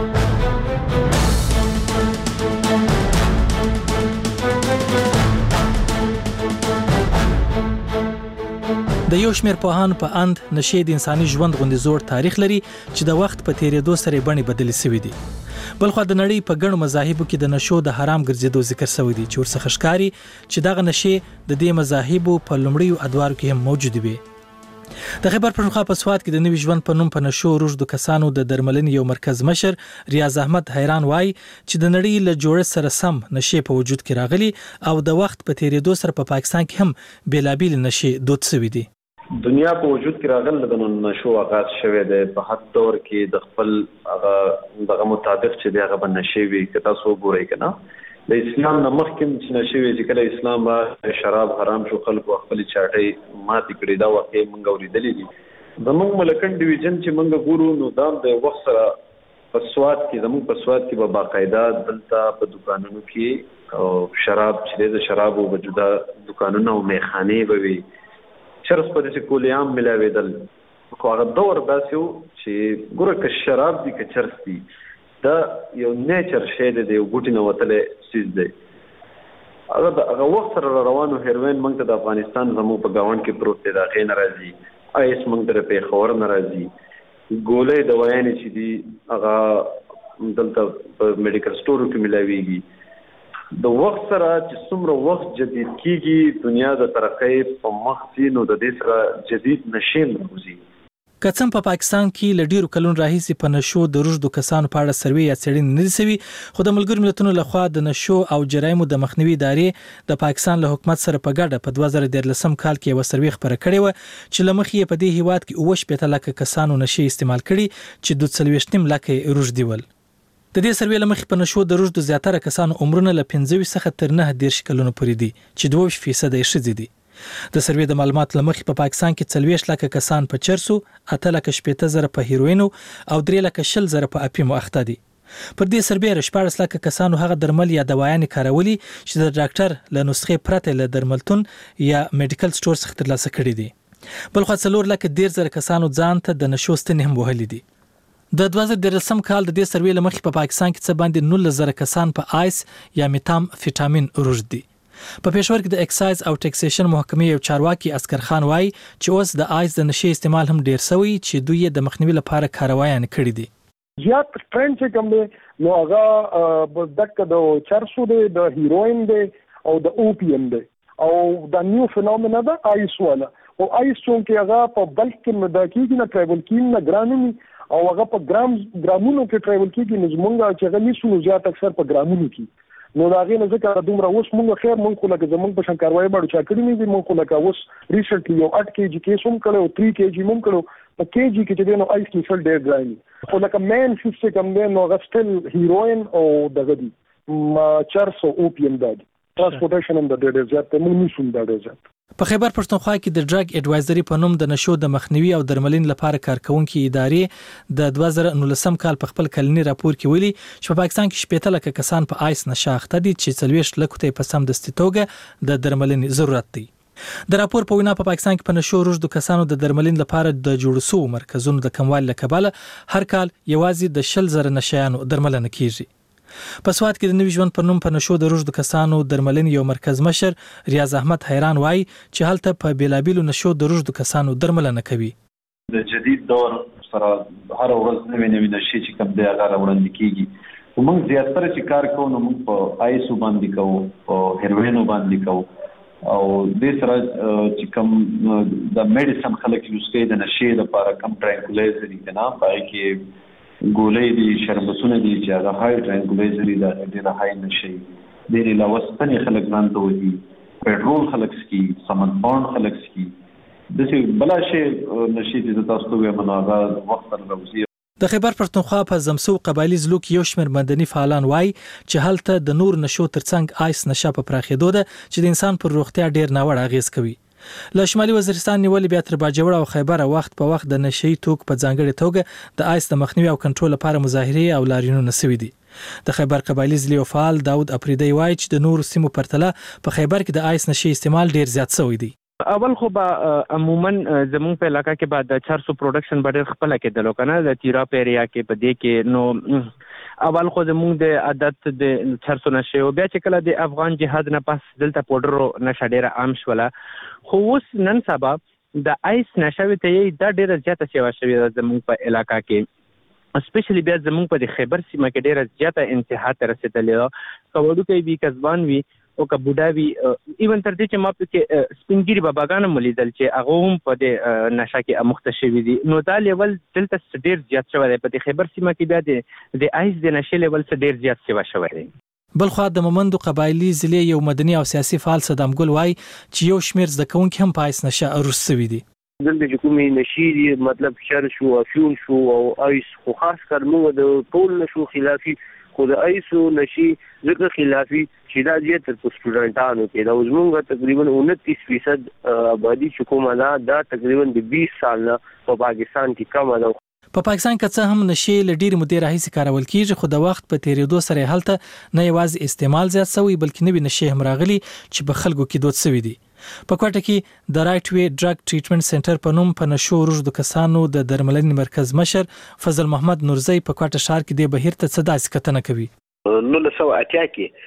S23: د یو شمېر پوهانو په اند نشې د انساني ژوند غوندې زوړ تاریخ لري چې د وخت په تیریدو سره بڼې بدلې شوي دي. بلخو د نړۍ په ګڼو مذاهبو کې د نشو د حرام ګرځېدو ذکر شوی دی چې ورڅخه ښکاري چې دغه نشې د دې مذاهبو په لومړیو ادوارو کې هم موجود وي. د خیبر پښتونخوا په سواد کې د نوي ژوند په نوم په نشو روږدو کسانو د درملنې یو مرکز مشر ریاض احمد حیران وایي چې د نړۍ له جوړښت سره سم نشې په وجود کې راغلي او د وخت په تیریدو سره په پاکستان کې هم بیلابیل نشې دود شوي دي.
S3: دنیا په وجود کې راغل د نشو آغاز شوی دی په هر دور کې د خپل هغه دغه مطابق چې دی هغه به نشې وي که تاسو وګورئ که نه د اسلام نه مخکې چې نشې وي چې کله اسلام به شراب حرام شو خلکو خپلې چاټۍ ماتې کړې دا واقع موږ اورېدلې دي. زموږ ملکن ډیویژن چې موږ ګورو نو دا د وخت سره په سواد کې زموږ په سواد کې به باقاعده دلته په دکانونو کې او شراب چې دی د شرابو به جدا دکانونه او میخانې به وي چرس په داسې کولیام ملاوېدل خو هغه دور داسې و چې ګوره که شراب دي که چرس دي دا یو نیچر شی دی د یو بوټي نه وتلی څیز دی. هغه د هغه وخت سره روانو هیروین موږ ته د افغانستان زموږ په ګاونډ کې پروت دی د هغې نه راځي ایس موږ ته د پېښور نه راځي ګولۍ دوايانې چې دي هغه دلته په میډیکل سټورو کې ملاویږي. د وخت سره چې څومره وخت جدید کیږي دنیا د ترقۍ په مخ ځي نو د دې سره جدید نشې نوځي.
S23: که څه په پاکستان کې ل ډیرو کلونو راهیسې په نشو د روږدو کسانو په اړه سروې یا څېړنې نه دي سوي خو د ملګرو ملتونو لخوا د نشو او جرایمو د مخنیوي ادارې د پاکستان له حکومت سره په ګډه په دوه زره دیارلسم کال کې یوه سروې خپره کړې وه چې له مخې یې په دې هیواد کې اووه شپېته لکه کسانو نشې استعمال کړي چې دوه څلوېښت نیم لکه یې روږدي ول. د دې سروې له مخې په نشو د روږدو زیاتره کسانو عمرونه له پنځه ویشت څخه تر نهه دېرش کلونو پورې دي چې دوه ویشت فیصده یې ښځې دي. د سروې د معلوماتو له مخې په پاکستان کې څلوېښت لکه کسان په چرسو اته لکه شپېته زره په هیروینو او درې لکه شل زره په اپیمو اخته دي. پر دې سربېره شپاړس لکه کسانو هغه درمل یا دوايانې کارولي چې د ډاکټر له نسخې پرته له درملتون یا میډیکل سټور څخه ترلاسه کړي دي. بلخو څلور لکه دېرش زره کسانو ځان ته د نشو ستنې هم وهلي دي. د دوه زره دیارلسم کال د دې سروې له مخې په پاکستان کې څه باندې نولس زره کسان په آیس یا میتام فیټامین روږد دي. په پېښور کې د اکسایز او ټیکسیشن محکمې یو چارواکي اسکر خان وایي چې اوس د آیس د نشې استعمال هم ډیر شوی چې دوی د مخنیوي لپاره کاروایان کړي دي.
S5: زیات ټرند چې کوم دی نو هغه دغه د چرسو دی د هیروین دی او د اوپیم دی او د نیو فینومینا د آیس والا او آیس چې هغه په بلک کې مداکیږي نه ټریول کین نه ګرانومي او هغه په ګرام ګرامونو کې ټریول کیږي نو موږ چې هغه نیسو زیات اکثر په ګرامونو کې نو دا غي نه ځکه دومره اوس موږ خیر موږ خو لکه زمونږ په شان کاروای باندې چا کړی نه دي موږ خو لکه اوس ریسنټلی یو اټ کېجی کیس هم کړو تھری کېجی هم کړو په کېجی کې چې نو آیس لیفل ډیر ګرانی خو لکه مین فیس کوم دی نو غسټل هیروین او دغه دي چرس او اوپیم دی ترانسپورټیشن هم د ډیر زیات موږ نشو د ډیر زیات.
S23: په خیبر پښتونخوا کې د ډرګ اډوایزري په نوم د نشو د مخنیوي او درملنې لپاره کارکونکو ادارې د دوه زره نولسم کال په خپل کلني راپور کې ویلي چې په پاکستان کې شپېته لکه کسان په آیس نشه اخته دي چې څلوېښت لکو ته په سمدستي توګه د درملنې ضرورت دی. د راپور په وینا په پاکستان کې په نشو روږدو کسانو د درملنې لپاره د جوړ شوو مرکزونو د کموالي له کبله هر کال یوازې د شل زره نشیانو درملنه کیږي. په سواد کې د نوي ژوند په نوم په نشو د روږدو کسانو درملنې یو مرکز مشر ریاض احمد حیران وایي چې هلته په بیلابیلو نشو د روږدو کسانو درملنه کوي.
S3: د جدید دور سره هر ورځ نوې نوې نشې چې کوم دی هغه راوړاندې کیږي موږ زیاتره چې کار کوو نو موږ په آیسو باندې کوو په هیروینو باندې کوو او دې سره چې کوم د میډیسن خلک یوز کوي د نشې لپاره کم ټرانکولیزر دي نه پای کې ګولۍ دي شربتونه دي چې هغه هاي ټرانکولیزر دي د هاي نشې ډېر علاوه ستنې خلک ځان ته وهي پټرول خلک سکي سمن پاون خلک سکي داسې بلا شی نشې چې تاسو ته وایم نو هغه وخت سره راوځي.
S23: د خیبر پښتونخوا په زمسو قبایلی ضلعو کې یو شمېر مدني فعالان وایي چې هلته د نور نشو ترڅنګ آیس نشه په پراخېدو ده چې د انسان پر روغتیا ډېر ناوړه اغېز کوي. له شمالي وزیرستان نیولې بیا تر باجوړ او خیبر وخت په وخت د نشئی توک په ځانګړي توګه د آیس د مخنیوي او کنټرول لپاره مظاهرې او لاریونونه شوي دي. د خیبر قبایلی ضلع فعال داود اپریدی وایي چې د نورو سیمو پرتله په خیبر کې د آیس نشې استعمال ډیر زیات شوی دی.
S6: اول خو به عموما زموږ په علاقہ کې بعد د چرسو پروډکشن ډېر خپل کېدل کنه د تیرا په ایریا کې په دې کې نو اول خو زموږ د عادت د چرسو نشه او بیا چې کله د افغان جهاد نه پس دلته پودرو نشه ډېر عام شوله خو اوس نن سبا د آیس نشه ته دا ډېر زیاته سیوا شوی زموږ په علاقہ کې اسپیشلی بیا زموږ په خیبر سیمه کې ډېر زیاته انتها ته رسیدلې ده کوډو کې وی کسبان وی او که بوډاوي ایون تر دې چې ما په سپینګيري باباګان ملیدل چې هغه هم په دې نشه کې امخته شوی دي. نو دا لیول دلته ډیر زیات شوی دی په دې خیبر سیمه کې. بیا د آیس د نشه لیول ډیر زیات شوی شوی دی.
S23: بلخو د مومندو قبایلی ضلع یو مدني او سیاسي فعال صدام ګل وای چې یو شمیر زده کوونکي هم په آیس نشه اروسوي دي.
S4: دلته چې کومې نشي دي مطلب شر شو افیون شو او آیس خو خاص کر موږ د ټول نشو خلافي خو د آیسو نشي ځکه خلافي چې دا زیات تر سټوډنټانو کې دا زموږ تقریبا انتیس فیصد آبادی چې کومه ده دا تقریبا د بیس سال نه په پاکستان کې کم ده.
S23: په پاکستان کې څه هم نشي لډیر مدیر راهیسي کارول کیږي خو د وخت په تیریدو سره هلته نه یوازې استعمال زیات شوی بلکې نوې نشي هم راغلي چې په خلکو کې دود شوی دي. په کوټه کې د رائټ وی ډرګ ټریټمنټ سنټر په نوم په نشو روزو کسانو د درملنې مرکز مشر فضل محمد نورزی په کوټه ښار کې د بهیر ته صدا سکتنه کوي.
S7: نو له سو اتیا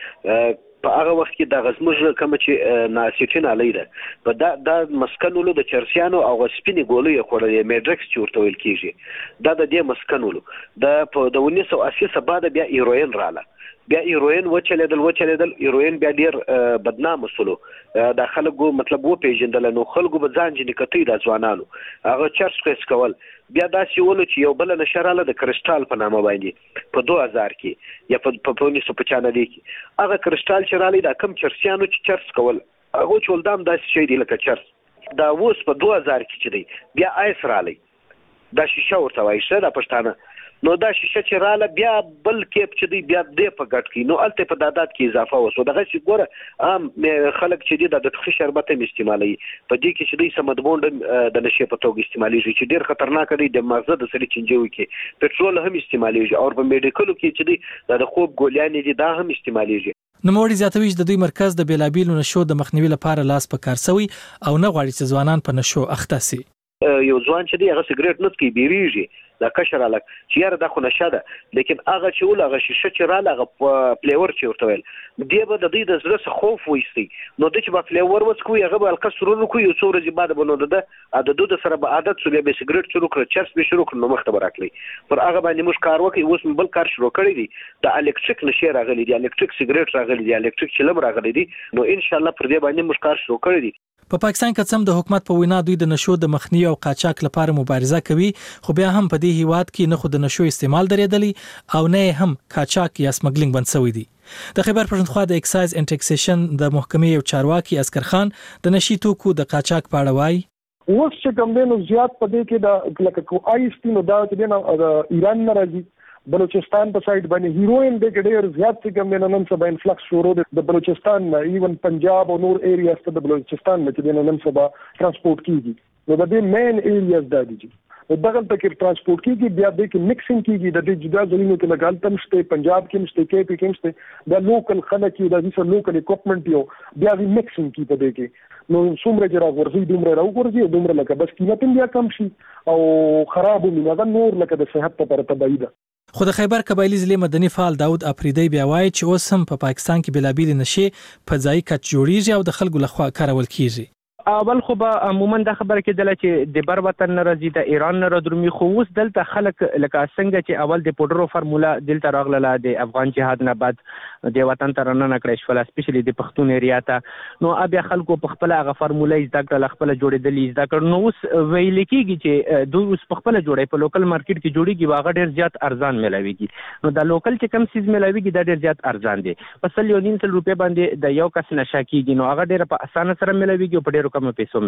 S7: کې په هغه وخت کې د غزموږ کوم چې ناسیټین علیده په دا د مسکنولو د چرسیانو او سپینې ګولې خورلې میډرکس چې ورته ویل کیږي دا د دې مسکنولو د په د انیس سو اسی څخه بعد بیا هیروین رااله بیا هیروین وچلیدل وچلیدل هیروین بیا ډیر بدنام وسلو د خلکو مطلب و پیژندل نو خلکو به ځان جنې کتی د ځوانانو هغه چرس خېس کول بیا داسې ولو چې یو بل نشراله د کرسټال په نامه باندې په دوه هزار کې یا په انیس سو پچانوي کې هغه کرسټال چې رالی دا کم چرسیانو چې چرس کول هغه چولدام داسې شي دی لکه چرس دا اوس په دوه هزار کې چې دی بیا آیس رالی دا شیشه ورته وایي شه د پښتانه نو دا شیشه چې رااله بیا بل کېپ چې دی بیا دې په ګټ کې نو الته په دادات کې اضافه وسو دغه چې ګوره عام خلک چې دی د تخفي شربت هم استعمالي په دې کې چې دی سمدبوند د نشه په توګه استعمالي چې ډیر خطرناک دی د مغزه د سړي چنجوي کې پټرول هم استعمالي او په میډیکلو کې چې دی د خوب ګولیانې دي دا هم استعمالي.
S23: نوموړي زیاتوي چې د دوی مرکز د بیلابیلو نشو د مخنیوي لپاره لاس په کار سوی او نه غواړي چې ځوانان په نشو اخته سي.
S7: یو ځوان چې دی هغه سیګریټ نه څکي بیریږي دا کشر الک چې یاره دا خو نشه ده لیکن هغه چې ول هغه شیشه چې رااله هغه فلیور چې ورته ویل دی به د دې د زړه خوف وېستي نو د چې په فلیور وڅکوي هغه به الکه سرور کوي یو څو ورځې بعد به نو د د دود سره به عادت سو به سیګریټ شروع کړ چرس به شروع کړ نو مخته راکلی پر هغه باندې موږ کار وکړي اوس بل کار شروع کړی دی د الکتریک نشه راغلی دی الکتریک سیګریټ راغلی دی الکتریک چلم راغلی دی نو ان شاء الله پر دې باندې موږ کار شروع کړی دی.
S23: په پاکستان کې څم د حکومت په وینا دوی د نشو د مخنیوي او قاچاق لپاره مبارزه کوي خو بیا هم په دې هیواد کې نه خو د نشو استعمال درېدلی او نه هم قاچاق یا سمګلینګ بند شوی دی. د خیبر پښتونخوا د ایکسایز اینډ ټیکسیشن د محکمې یو چارواکي اسکر خان د نشي توکو د قاچاق په اړه وایي
S5: اوس چې کوم دینو زیات په دې کې د لکه کو آیس تی نو دا چې د ایران نه راځي بلوچستان په سایډ باندې هیروین د ډېر زیات څه کوم نن سبا انفلکس شروع د بلوچستان ایون پنجاب او نور ایریاز ته د بلوچستان نه چې نن سبا ترانسپورت کیږي نو د دې مین ایریاز د دي نو دغه تکر ترانسپورت کیږي بیا د کې مکسینګ کیږي د دې جدا ځایونو کې لګال تم شته پنجاب کې مشته کې کې کې مشته د لوکل خلک د دې لوکل اکوپمنٹ یو بیا د مکسینګ کی په دې کې نو څومره چې راغورځي دومره راغورځي دومره لکه بس قیمت بیا کم شي او خراب وي نه نور لکه د صحت لپاره تبعی ده.
S23: خو د خیبر قبایلی ضلع مدني فعال داود افریدی بیا وایي چې اوس هم په پاکستان کې بلابیل نشي په ځای کټ جوړیږي او د خلکو لخوا کارول کیږي.
S6: اول خو به عموما د خبره کېدله چې د بر وطن نه راځي د ایران نه راځي خو اوس دلته خلک لکه څنګه چې اول د پودرو فرمولا دلته راغله د افغان جهاد نه بعد د وطن تر نه نکړې شو سپیشلی د پښتون ایریا ته نو بیا خلکو په خپل هغه فرمولا زده کړل خپل جوړېدلې زده کړ نو اوس ویل کېږي چې دوی اوس په خپل جوړې په لوکل مارکیټ کې جوړيږي واغ ډېر زیات ارزان ملويږي نو د لوکل چې کم سیز ملويږي د ډېر زیات ارزان دي په سل یو نیم سل روپیا باندې د یو کس نشه کېږي نو هغه ډېر په اسانه سره ملويږي په ډېر کم پیسو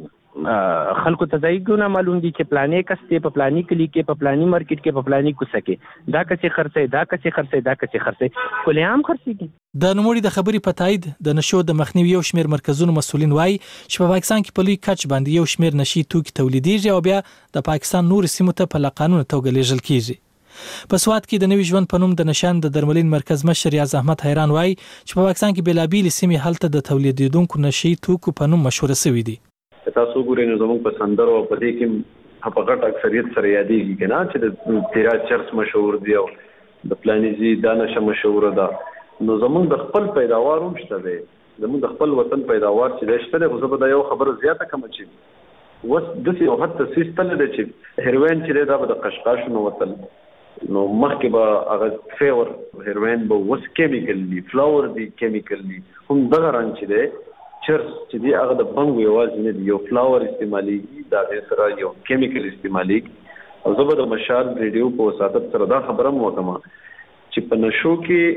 S6: ملويږي خلکو ته ځایګونه معلوم دي چې پلانې کسته په پلاني کلی کې په پلاني مارکیټ کې په پلاني کوڅه کې دا کسي خرڅي دا کسي خرڅي دا کسي خرڅي کلیام خرڅي.
S23: د نوموړي د خبرې په تایید د نشو د مخنیوي یو شمېر مرکزونو مسولین وایي چې په پاکستان کې په لوی کچ باندې یو شمېر نشي توکي تولیدېږي او بیا د پاکستان نور سیمو ته په لاقانونه توګه لیږل کیږي. په سواد کې د نوي ژوند په نوم د نشان د درملین مرکز مشر ریاض احمد حیران وایي چې په پاکستان کې بلابیل سیمې هلته د تولیدونکو نشي توکو په نوم مشهور شوی دي.
S3: تاسو ګورئ نو زموږ په سندرو په دې کې په غټ اکثریت سره یادېږي کنه چې د تیرا چرس مشهور دی او د پلانیزي دانش مشهور ده نو زموږ د خپل پیداوار هم شته دی زموږ د خپل وطن پیداوار چې د شته خو زه به دا یو خبره زیاته کوم چې وس د څه او حتی سیستم د چې هیروین چې دا به د قشقاش نو وطن نو مخکې به هغه فیور هیروین به وس کیمیکل دی فلاور دی کیمیکل دی هم دغه رنګ چې دی چرس چې دی هغه د بنګ یوازې نه دی یو فلاور استعمالېږي دا د سره یو کیمیکل استعمالېږي او زه به د مشال ریډیو په وساتت سره دا خبره هم وکړم چې په نشو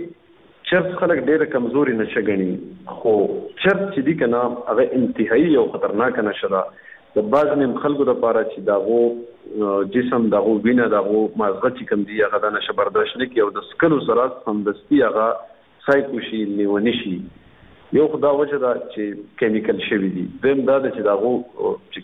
S3: کې چرس خلک ډېره کمزوري نشه ګڼي خو چرس چې دی که نه هغه انتهایي یو خطرناکه نشه ده د بعض نیم خلکو دپاره چې د هغو جسم د هغو وینه د هغو مازغه چې کوم دي هغه دا نشه برداشت نه کړي او د څښلو سره سمدستي هغه سایکو شي لیوني شي یو خو دا وجه ده چې کیمیکل شوي دي دویم دا ده چې د هغو چې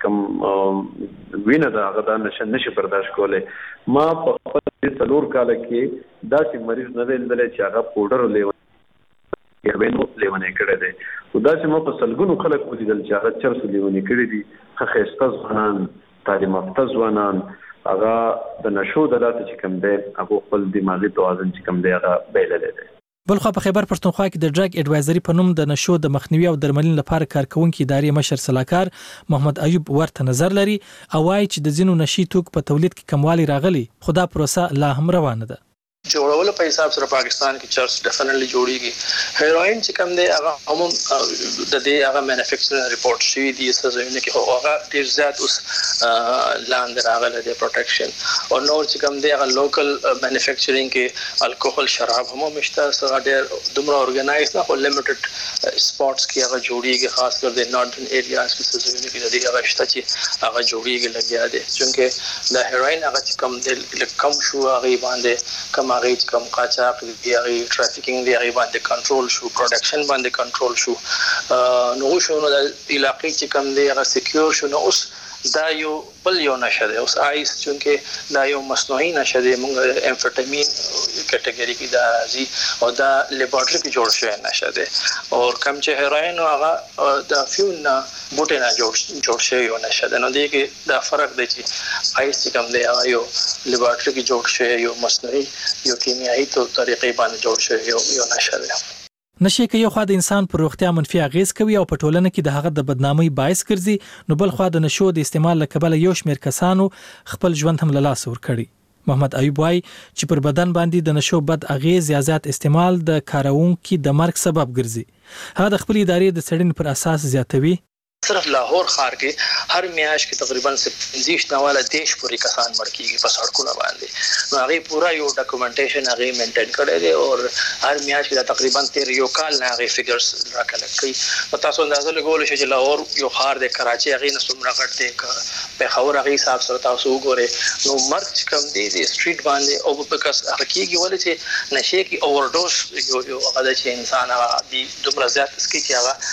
S3: کوم وینه ده هغه دا نشه نشي برداشت کولی ما په خپل څلور کاله کې داسې مریض نه دی لیدلی چې هغه پوډر لیونی هیروینو لیونی کړی دی خو داسې ما په سلګونو خلک ولیدل چې هغه چرسو لیونی کړي دي ښه ښایسته ځوانان تعلیم یافته ځوانان هغه د نشو د لاسه چې کوم دی هغه خپل دماغي توازن چې کوم دی هغه بایللی دی
S23: بلخو په خیبر پښتونخوا کې د ډرګ اډوایزري په نوم د نشو د مخنیوي او درملنې لپاره کارکونکي ادارې مشر سلاکار محمد ایوب ورته نظر لري او وايي چې د ځینو نشي توکو په تولید کې کموالی راغلی خو دا پروسه لا هم روانه ده
S8: جوړول په حساب سره پاکستان کې چرس ډیفینټلی جوړیږي هیروین چې کوم دی هغه عموم د دې هغه مینوفیکچرینګ ریپورت شوی دی سزونه کې هغه ډیر زیات اوس لاندې راغلی دی پروټیکشن او نور چې کوم دی هغه لوکل مینوفیکچرینګ کې الکوهول شراب هم مشته سره ډیر دومره اورګنایز نه خو لیمیټډ سپاټس کې هغه جوړیږي خاص کر د نارثرن ایریاز کې سزونه کې د دې هغه شته چې هغه جوړیږي لګیا دی چې د هیروین هغه چې کوم دی کم شو هغه باندې کم هغه چې کوم قاچاق دی هغه ټرافیکینګ دی هغه باندې کنټرول شو پروډکشن باندې کنټرول شو نو شو نو د علاقې چې کوم دی هغه سکیور شو نو اوس دا یو بل یو نشه دی اوس آیس چونکه دا یو مصنوعي نشه دی موږ امفیټامین کټګوري کې دا راځي او دا لیبارټری کې جوړ شوی نشه دی او کم چې هیروین هغه د فیون بوټي نه جوړ جوړ شوی یو نشه دی نو دی کې دا فرق دی چې آیس چې کوم دی هغه یو لیبارټری کې جوړ شوی یو مصنوعي یو کیمیاوي طریقې باندې جوړ شوی یو یو نشه دی
S23: نشي کې یو خوا د انسان پر روغتیا منفي اغیز کوي او په ټولنه کې د هغه د بدنامۍ باعث ګرځي نو بل خوا د نشو د استعمال لکبل یو شمیر کسانو خپل ژوند هم له لاس ور کړی محمد ایوب وايي چې پر بدن باندې د نشو بد اغیز یا زیات استعمال د کارونکو د مرګ سبب ګرځي هغه د خپل ادارې د څېړنې پر اساس زیاتوي
S8: صرف لاهور ښار کې هر میاشت کې تقریبا پنځه نواله دیش پوری کسان مړ کیږي په سړکونو باندې نو هغه پورا یو ډاکومنټیشن هغه مینټین کړی دی او هر میاشت کې تقریبا تیر یو کال نه هغه فګرز راکړل کوي په تاسو اندازه لګول شي چې لاهور یو ښار د کراچي هغه نسوم راغټ دی په خبر هغه حساب سره تاسو وګورئ نو مرګ کم دی د سټریټ باندې او په کس هغه کېږي ولې چې نشه کې اوورډوز یو یو هغه چې انسان هغه دی دومره زیات سکي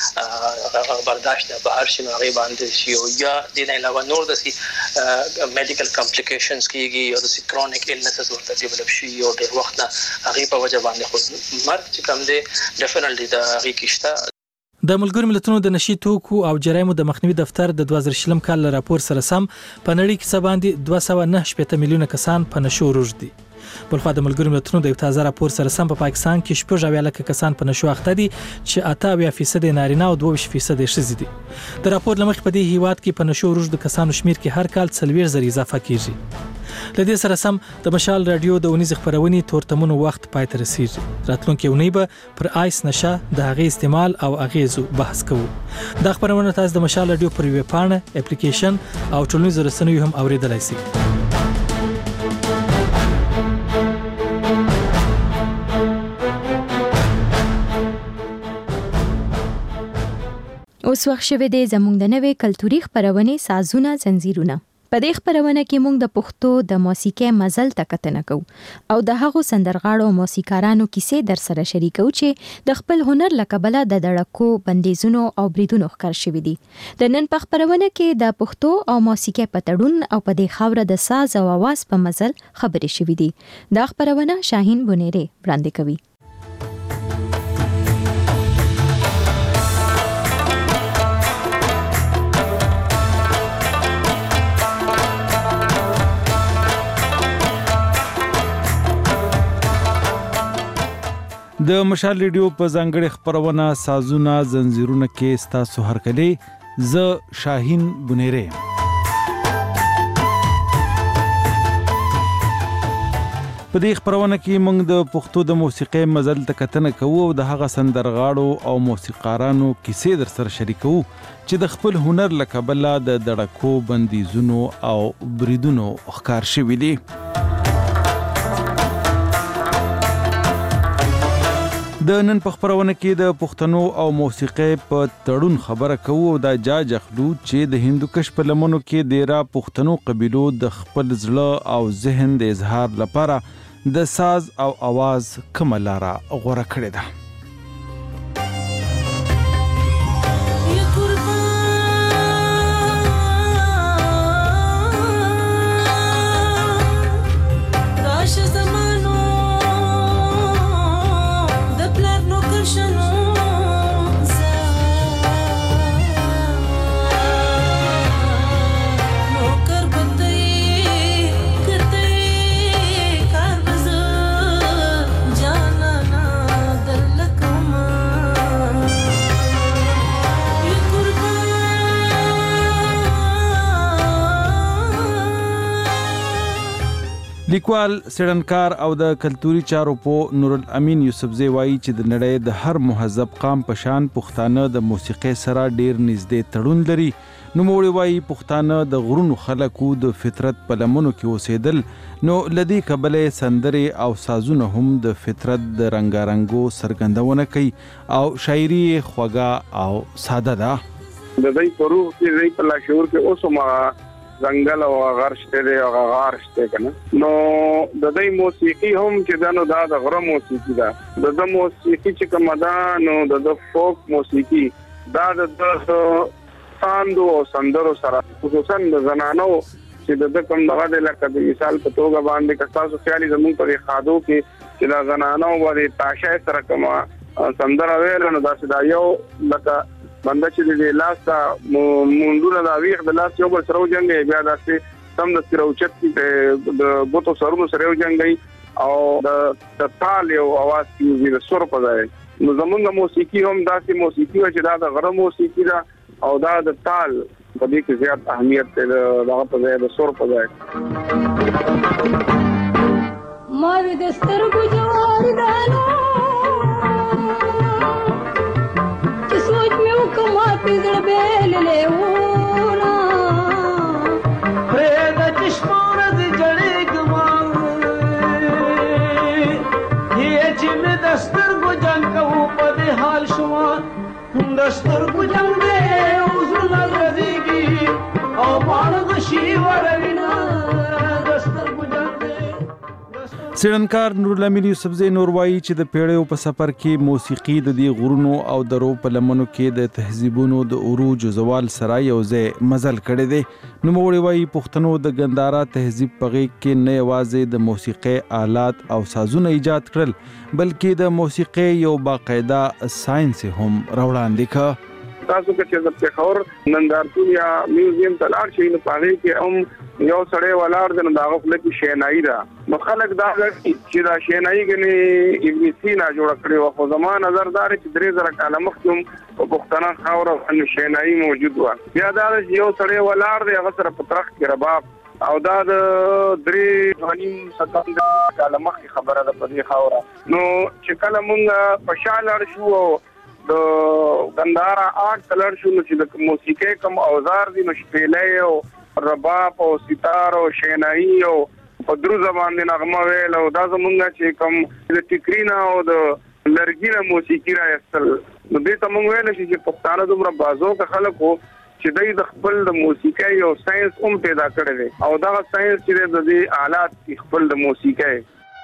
S8: چې هغه برداشت نه هر شي هغه باندې شي او یا د نه علاوه نور د سي میډیکل کمپلیکیشنز کیږي او د سي کرونیک ایلنسز ورته ډیولپ شي او ډېر وخت نه هغه په وجه باندې خو مرګ چې کوم دی ډیفینټلی د هغه کیشته
S23: د ملګرو ملتونو د نشي توکو او جرایمو د مخنیوي دفتر د دوه زره شلم کال راپور سره سم په نړۍ کې څه باندې دوه سوه نه شپږ میلیونه کسان په نشو روږدي بلخو د ملګرو ملتونو د یو تازه راپور سره سم په پا پاکستان کې شپږ اویا لکه کسان په نشو اخته دي چې اته اویا فیصد نارینه او دوه ویشت فیصد ښځې دي د راپور لمخې په دې هیواد کې په نشو روږدو کسانو شمیر کې هر کال څلوېښت زره اضافه کیږي له دې سره سم د مشال رادیو د اونیز خبرونې تورتمونو وخت پای ته رسیږي راتلونکي اونۍ به پر آیس نشه د هغې استعمال او اغیزو بحث کوو دا خبرونه تاسو د مشال رادیو پر ویب پاڼه اپلیکیشن او ټولنیزو رسنیو هم اوریدلای شئ
S1: اوس وخت شوه د زموږ د نوې کلتوري خبرونه سازونه زنجیرونه په دې خبرونه کې موږ د پښتو د موسیقۍ مزل تکتنه کوو او د هغو سندرغاړو او موسیقارانو کیسې در سره شریکو چې د خپل هنر لکبله د دړکو بندیزونو او بریدونو ښکار شوي دي د نن په خبرونه کې د پښتو او موسیقۍ په تړون او په دې خاوره د ساز او आवाज په مزل خبرې شوي دي دا خبرونه شاهین بونیری وړاندې کوي
S9: د مشال ریډیو په ځانګړي خبرونه سازونه زنجیرونه کې ستاسو هرکلی ز شاهین بونیری په دې خبرونه کې موږ د پښتو د موسیقۍ مزل ته کتنه کوو او د هغه سندرغاړو او موسیقارانو کیسې در سره شریکو چې د خپل هنر له کبله د دړکو بندیزونو او بریدونو ښکار شوي دي. د نن په خبرونه کې د پښتنو او موسیقۍ په تړون خبره کوو او دا جاج اخلو چې د هندوکش په لمنو کې ډیرا پښتنو قبیلو د خپل زړه او ذهن د اظهار لپاره د ساز او आवाज کومه لاره غوره کړې ده. لیکوال سړنکار او د کلتوري چارو په نور الامین یوسفزی وایي چې د نړۍ د هر مهذب قام په شان پښتانه د موسیقۍ سره ډیر نږدې تړون لري. نوموړي وایي پښتانه د غرونو خلکو د فطرت په لمنو کې اوسېدل نو لدی کبلې سندرې او سازونه هم د فطرت د رنگارنګو سرګندونه کوي او شاعري خوږه او ساده ده.
S10: د دې پرو کې دې په لاشور کې اوسه ما زنګل او غرشته دی او غارشته کنه نو د دې موسیقي هم چې دا نو دا د غره موسیقي ده د د موسیقي چې کومه ده نو د فوک موسیقي دا د ساندو او سندرو سره خصوصا د زنانو چې د کوم دغه د لکه د مثال په توګه باندې کستاسو خیالي زموږ په خادو کې چې دا زنانو باندې تاشه سره کومه سندره ویل نو دا چې دا یو لکه بنده چې د لاس مونډونه دا ویخ د لاس یو بل سره وجنګي بیا داسې سم د سروچت کې د بوتو سرونو سره وجنګي او د تال یو आवाज کیږي د سور په ځای نو زمونږ موسیقي هم داسې موسیقي و چې دا د غره موسیقي ده او دا د تال په دې کې زیات اهمیت دی دغه په ځای د سور په ځای.
S13: ما د سترګو جوار دانو کما پزړ بیل لیونا پرې د چشمونو د جړې ګمان یې چې مې د سترګو جنګ کوو په دې حال شو د سترګو جنګ دې اوسونه غځېږي او باڼه غشي وروینه د سترګو جنګ
S9: سړنکار نور الامین یوسفزی نور وایي چې د پیړیو په سفر کې موسیقي د دې غرونو او درو په لمنو کې د تهذیبونو د عروج زوال سره یو ځای مزل کړی دی. نوموړي وایي پښتنو د ګندارا تهذیب په غېږ کې نه یوازې د موسیقۍ آلات او سازونه ایجاد کړل بلکې د موسیقۍ یو باقاعده ساينس هم راوړاندې کړ.
S10: تاسو چې د پېښور نندارتون یا میوزیم ته لاړ شئ نو پاره کې هم یو سړی ولاړ دی نو دا خپل کې شینایي ده نو خلک دا چې دا شینایي کې ابن سینا جوړ کړی او خو زمانه نظر دار چې درې زره کاله مخکې په پښتنه خاور او شینایي موجود و بیا دا یو سړی ولاړ دی هغه سره په ترخ کې رباب او دا د درې غنیم ستم کاله مخکې خبره ده په دې خاور نو چې کله مونږ په شالر شو د ګندارا آرت کلر شو نو چې د موسیقۍ کوم اوزار دي نو شپېلې او رباب او ستار او شینایي او په درو زبان دي نغمه ویل او دا زمونږ چې کوم د ټیکرینا او د لرګینه موسیقي راځل نو دې ته مونږ ویل چې پښتانه دومره بازو که خلکو چې دوی د خپل د موسیقۍ او ساينس هم پیدا کړی دی او دا ساينس چې د دې آلات خپل د موسیقۍ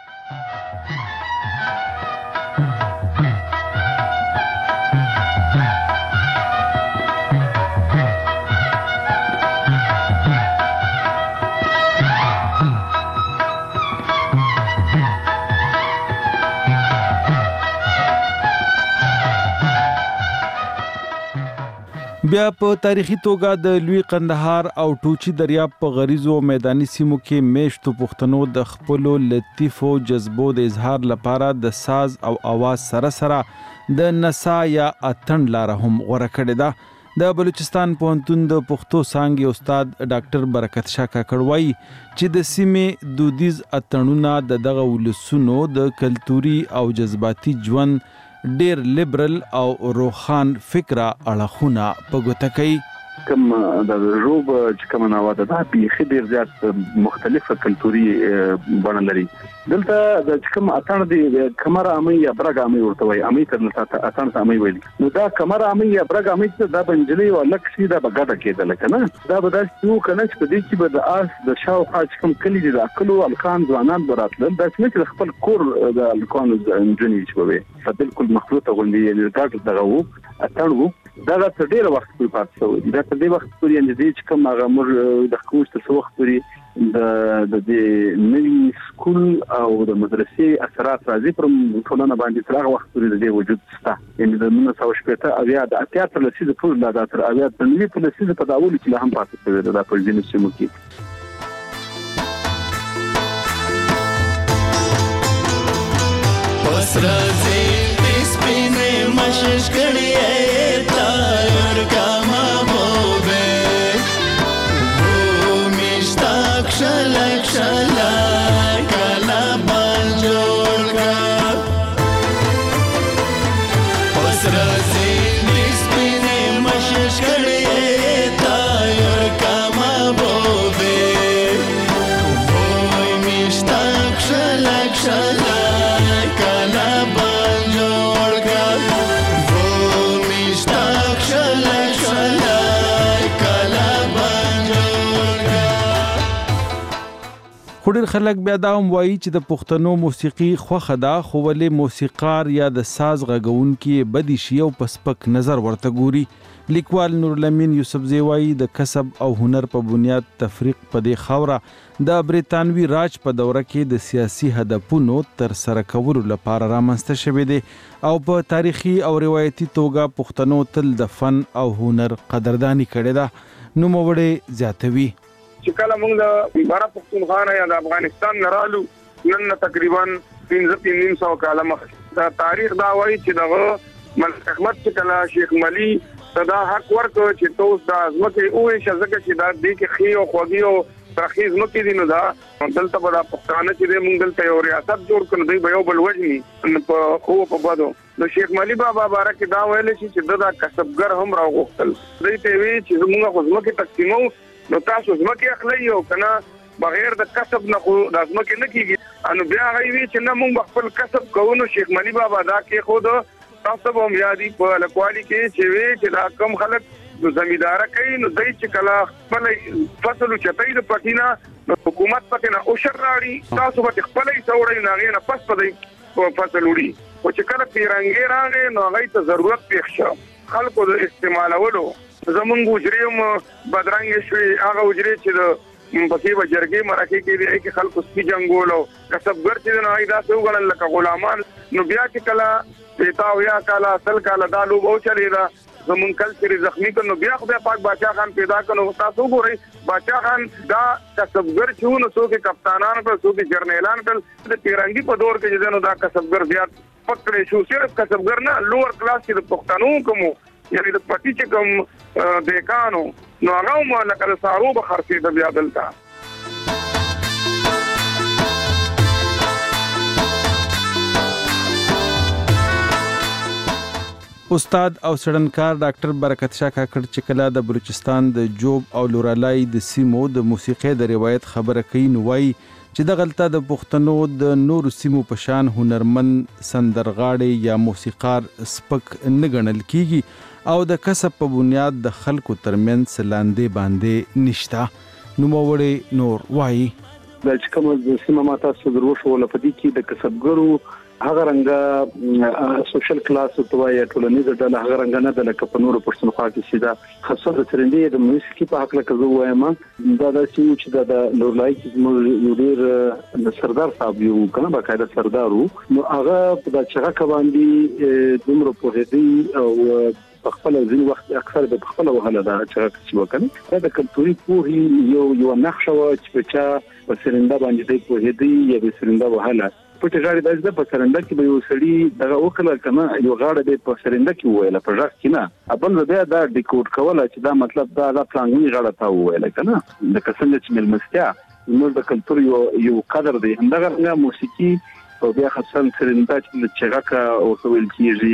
S9: بیا په تاریخي توګه د لوی قندهار او ټوچي دریاب په غریزو میداني سیمو کې میشتو پښتنو د خپل لطیفو جذبو د اظهار لپاره د ساز او आवाज سره سره د نسا یا اتن لاره هم غوړه کړې ده. د بلوچستان پوهنتون د پښتو څانګې استاد ډاکټر برکت شاه کاکړ وایي چې د سیمې دودیز اتڼونه د دغه ولسونو د کلتوري او جذباتي ژوند ډېر لیبرل او روخان فکره اړخونه په ګوته کوي.
S12: کوم د روب چې کوم نواده د بیخي ډیر زیات مختلفه کلتوري بڼه لري. دلته د کوم اتڼ دی کمر امي یا برګ امي ورته وي، امي تر نته اتڼ ته امي ویل نو دا کمر امي یا برګ امي ته د بنجلي او لکسي دا بغاده کېدل کنه. دا به داسې یو کنه چې په دې کې به د آس د شاوخوا چې کوم کلی دي د اکلو الکان ځوانان براتل دا چې خپل کور د الکان انجنیر شوی په بالکل مخلوطه غونډي یعنی دا دغه وو اتڼ وو. دا د ډیر وخت په پات شو دا د دې وخت پورې یعنی دې چې کوم هغه مر د کوم څه وخت پورې د د نوي سکول او د مدرسې اثرات راځي پر ټولنه باندې تر هغه وخت پورې د دې وجود شته. یعنی د نن څو شپته اویا د اتیا تر لسیزه پورې لا د تر اویا د نوي په لسیزه په داول کې لا هم پاتې شوی دا په ځینو سیمو کې.
S13: پسرځي سپینې مشش کړي
S9: خو ډېر خلک بیا دا هم وایي چې د پښتنو موسیقي خوښه ده خو ولې موسیقار یا د ساز غږونکي بدی شي او په سپک نظر ورته ګوري. لیکوال نورالامین یوسفزی وایي د کسب او هنر په بنیاد تفریق په دې خاوره د بریتانوي راج په دوره کې د سیاسي هدفونو تر سره کولو لپاره رامنځته شوی دی او په تاریخي او روایتي توګه پښتنو تل د فن او هنر قدردانی کړې ده. نوموړی زیاتوي
S10: چې کله موږ د بارا پښتونخوا یا د افغانستان نه رالو نن تقریبا پنځه پنځه سو کاله مخکې دا تاریخ دا وایي چې دغه ملک احمد چې کله شیخ ملي صدا حق ورکړ چې توس د ازمکه اوه شزکه چې دا دې کې خي او خوږي او ترخیص مکه دي نو دا دلته په پښتانه چې موږ دلته یو ریاست جوړ کړو دی به یو بل وجني په خو په بادو نو شیخ ملي بابا بارک دا ویل چې دا کسبګر هم راغوښتل دوی ته وی چې موږ خو ځمکه تقسیمو نو تاسو ځمکه اخلي او کنه بغیر د کسب نه خو د ځمکه نه کیږي انو بیا غوي چې نه موږ خپل کسب کوو. نو شیخ ملي بابا دا کې خود تاسو هم یادي په لکوالي کې چې وی چې دا کم خلک د زمیدار کوي نو دای چې کلا خپل فصل چتای د پټینا نو حکومت پکې نه او شر راړي تاسو به خپلې څوړې نه نه پس پدې فصل وړي او چې کله پیرانګي راغې نو هغه ته ضرورت پېښ شو خلکو د استعمالولو زمونږ وجریم بدرنګ شوی هغه وجري چې د پکې وجرګي مرکه کې دی چې خلکو سپي جنگولو کسبګر چې نه ایدا څو غړل لکه غلامان نو بیا چې کله پیتا ویا کالا تل کالا دالو او چلی دا زمون کلچر زخمی کنو بیا خدای پاک بادشاہ خان پیدا کنو تاسو ګورئ بادشاہ خان دا کسبګر چې نو څوک کپتانان په څوک جرنیلان کل د تیرنګي په دور کې جنو دا کسبګر بیا پکړې شو صرف کسبګر نه لوور کلاس کې د پښتنو کوم یعنی د پټی چې کوم دیکانو نو هغه مو لکه سارو به خرڅې د بیا دلته.
S9: استاد او سړنکار ډاکټر برکت شاه کاکړ چې کله د بلوچستان د جوب او لورالای د سیمو د موسیقي د روایت خبره کوي نو وایي چې د غلطه د پښتنو د نورو سیمو په شان هنرمن سندرغاړي یا موسیقار سپک نه ګڼل کیږي او د کسب په بنیاد د خلکو ترمنځ لاندې باندې نشتا. نوموړی نور وایي
S12: د چې کوم د سیمه ماته صدر وشو لپاره کې د کسبګرو هغه رنګه سوشل کلاس او توای ټولنیز ډله هغه رنګ نه د لکه په نورو پښتونخوا کې سیده خاصه د ترندې د موسیقي په حق لکه زه وایم دا د چې د لورلای کې یو ډیر د سردار صاحب یو کنه باقاعده سردارو نو هغه په دغه کباندي دومره په هدي او خپل ځین وخت اکثر د خپل وهله دا چې وکړي دا د کلتوري پوهې یو یو نقشه و چې په سرنده باندې د په هدي یا د سرنده وهله پټ غاړي د په سرنده کې به یو سړی دغه وکړه کنه یو غاړه به په سرنده کې ویل په ځخ کې نه ابل بیا دا ډیکوډ کوله چې دا مطلب دا د پلانګي غاړه تا ویل کنه د کسنګ چې ملمستیا نو د کلتور یو یو قدر دی همدغه موسیقي او بیا خاصن سرنده چې چغاکه او ویل کیږي.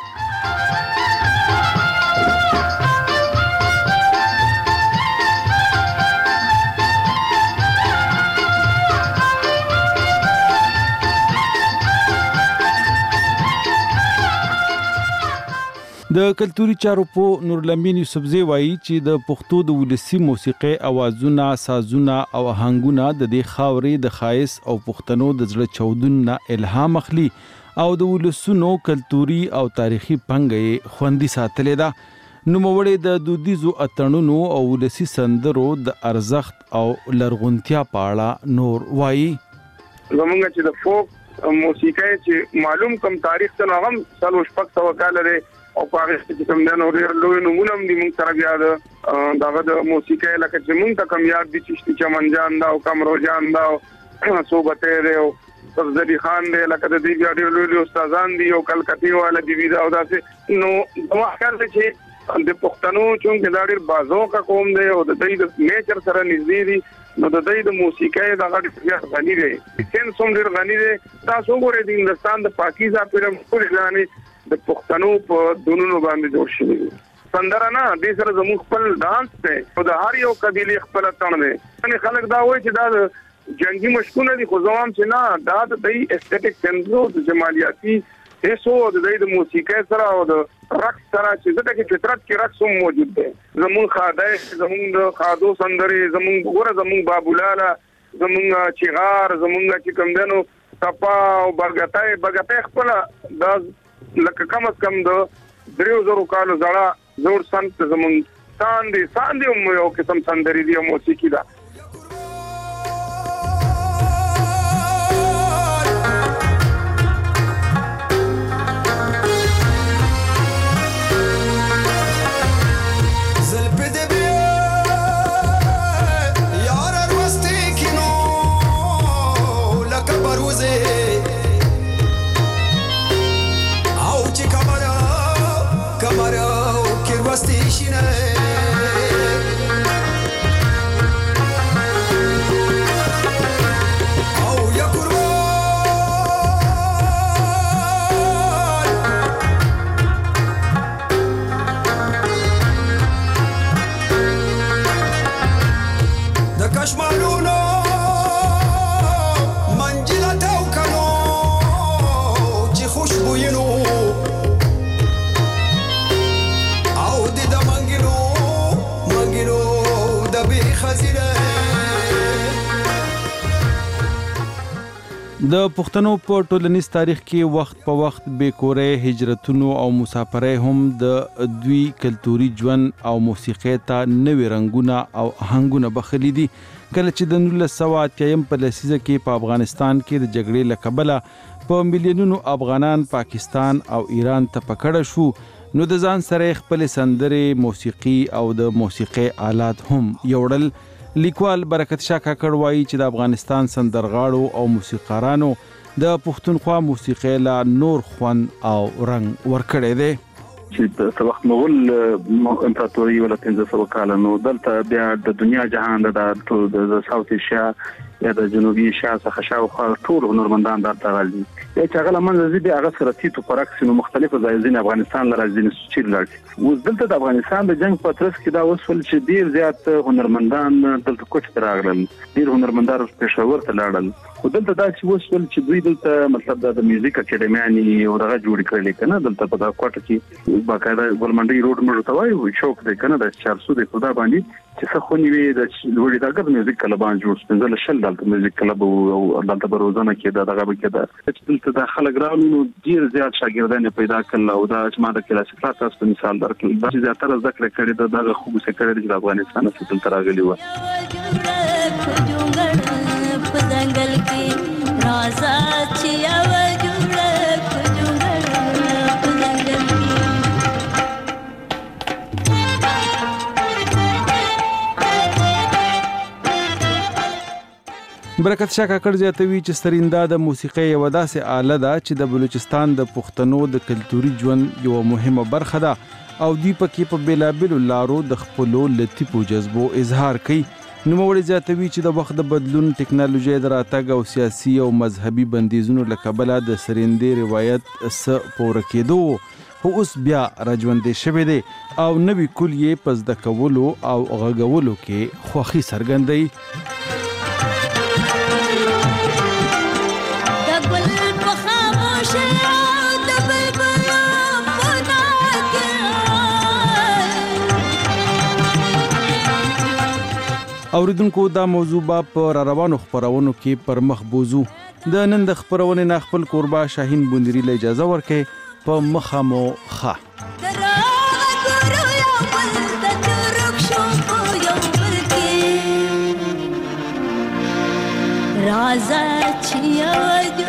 S9: د کلتوري چارو په نورالامین یوسفزی وایي چې د پښتو د ولسی موسیقي اوازونه سازونه او آهنګونه د دې خاورې د خایس او پښتنو د زړه چودون نه الهام اخلي او د ولسونو کلتوري او تاریخي پنګې خوندي ساتلې ده. نوموړی د دودیزو اتڼونو او ولسی سندرو د ارزښت او لرغونتیا په اړه نور وایي.
S10: زمونږ چې د فوک موسیقي چې معلوم کم تاریخ ته هم سالو شپږ سو کال لري او په هغه چې کوم د نور لوی نمونه دي موږ سره بیا د دغه د موسیقي لکه چې موږ ته کم یاد دي چې چمن جان دا او کمرو جان دا او صوبته دی او صفزدي خان دی لکه د دې بیا ډېر لوی استادان دي او کلکتی والا دی وی دا او داسې نو نو ښکار دي چې د پښتنو چې دا ډېر بازو کا قوم دی او د دې د نیچر سره نږدې دي نو د دې د موسیقي دغه ډېر غني دی سین سوم ډېر غني دی تاسو ګورئ د هندستان د پاکیزه پیرم ټول ځانې د پښتنو په دونونو باندې جوړ شوی دی. سندره نه دې سره زموږ خپل ډانس دی او د هر یو قبيله خپل تړل دی. ان خلک دا وایي چې دا جنگي مشکونه دي خو زموږ چې نه دا د دې استټیک سنزو د جمالیاتي هیڅو د دې د موسیقي سره او د رقص سره چې دغه کې فطرت کې رقص هم موجود دی. زموږ خادای زموږ د خادو سندري زموږ ګوره زموږ بابولاله زموږ چیغار زموږ چې کوم دنو صفا او برګتای برګتای خپل د لکه کم از کم د دریو زرو کالو زړه زور سنت زمونږ ساندې ساندې هم یو قسم سندري دی او موسیقي ده.
S9: د پښتنو په ټولنیز تاریخ کې وخت په وخت بیکورې هجرتونو او مسافرۍ هم د دوی کلتوري ژوند او موسیقي ته نوې رنگونه او آهنګونه بخلي دي. کله چې د نولس سوه اتیا په لسیزه کې په افغانستان کې د جګړې له کبله په میلیونونو افغانان پاکستان او ایران ته پکړه شو نو د ځان سره خپل سندرې موسیقي او د موسیقي آلات هم یوړل. لیکوال برکت شاه کاکړ وایي چې د افغانستان سندرغاړو او موسیقارانو د پښتونخوا موسیقي لا نور خوند او رنگ ورکړی دی.
S12: چې د وخت مغول امپراتوري ولا پنځه سوه کال نو دلته بیا د دنیا جهان د د ساوث ایشیا یا د جنوبي ایشیا څخه شاوخوا ټول هنرمندان دلته راځي. یا چې هغه منځ دې هغه سره تیتو پرکس نو مختلفو ځایونو افغانستان لراځي نو چې لري. اوس دلته د افغانستان د جنگ په ترڅ کې دا وسول چې ډیر زیات هنرمندان دلته کوټ ته راغلل. ډیر هنرمندان پېښور ته لاړل. خو دلته دا چې وسول چې دوی دلته مطلب د میوزیک اکیډمي او دغه جوړ کړل کنه دلته په دا کوټه کې باقاعده ګلمنډي روډ موږ ته وایو شوق دی کنه د چارسو د خدا باندې چې څه خو نیوي د لوړی دغه میوزیک کلبان جوړ سپینځل شل دلته میوزیک کلب او دلته بروزنه کې دا دغه کې دا چې دلته د خلک راونو ډیر زیات شاګردان پیدا کړل او دا چې ما د کلاسیکال تاسو مثال درکړم چې زیاتره ذکر کړی دا دغه خو څه کړی د افغانستان څخه دلته راغلی و.
S14: ځنګل کې رازا چې او جوړه جوړه په ځنګل کې
S9: برکت شاه کاکړ زیاتوي چې ستریندا د موسیقۍ یو داسې آله ده چې د بلوچستان د پښتنو د کلتوري ژوند یو مهمه برخه ده او دی پکې په بیلابلو لارو د خپلو لطیفو جذبو اظهار کوي. نوموړي زیاتوي چې د وخت د بدلون، ټکنالوژي د راتګ او سیاسي او مذهبي بندیزونو له کبله د سریندې روایت څه پوره کېدو خو اوس بیا راژوندی شوی دی او نوي کل یې په زده کولو او غږولو کې خوښي څرګندوي. اوریدونکو دا موضوع به په را روانو خبرونو کې پر مخ بوزو. د نن د خبرونې نه خپل کوربه شاهین بوندری له اجازه ورکې په مخه مو ښه.
S14: راځه چې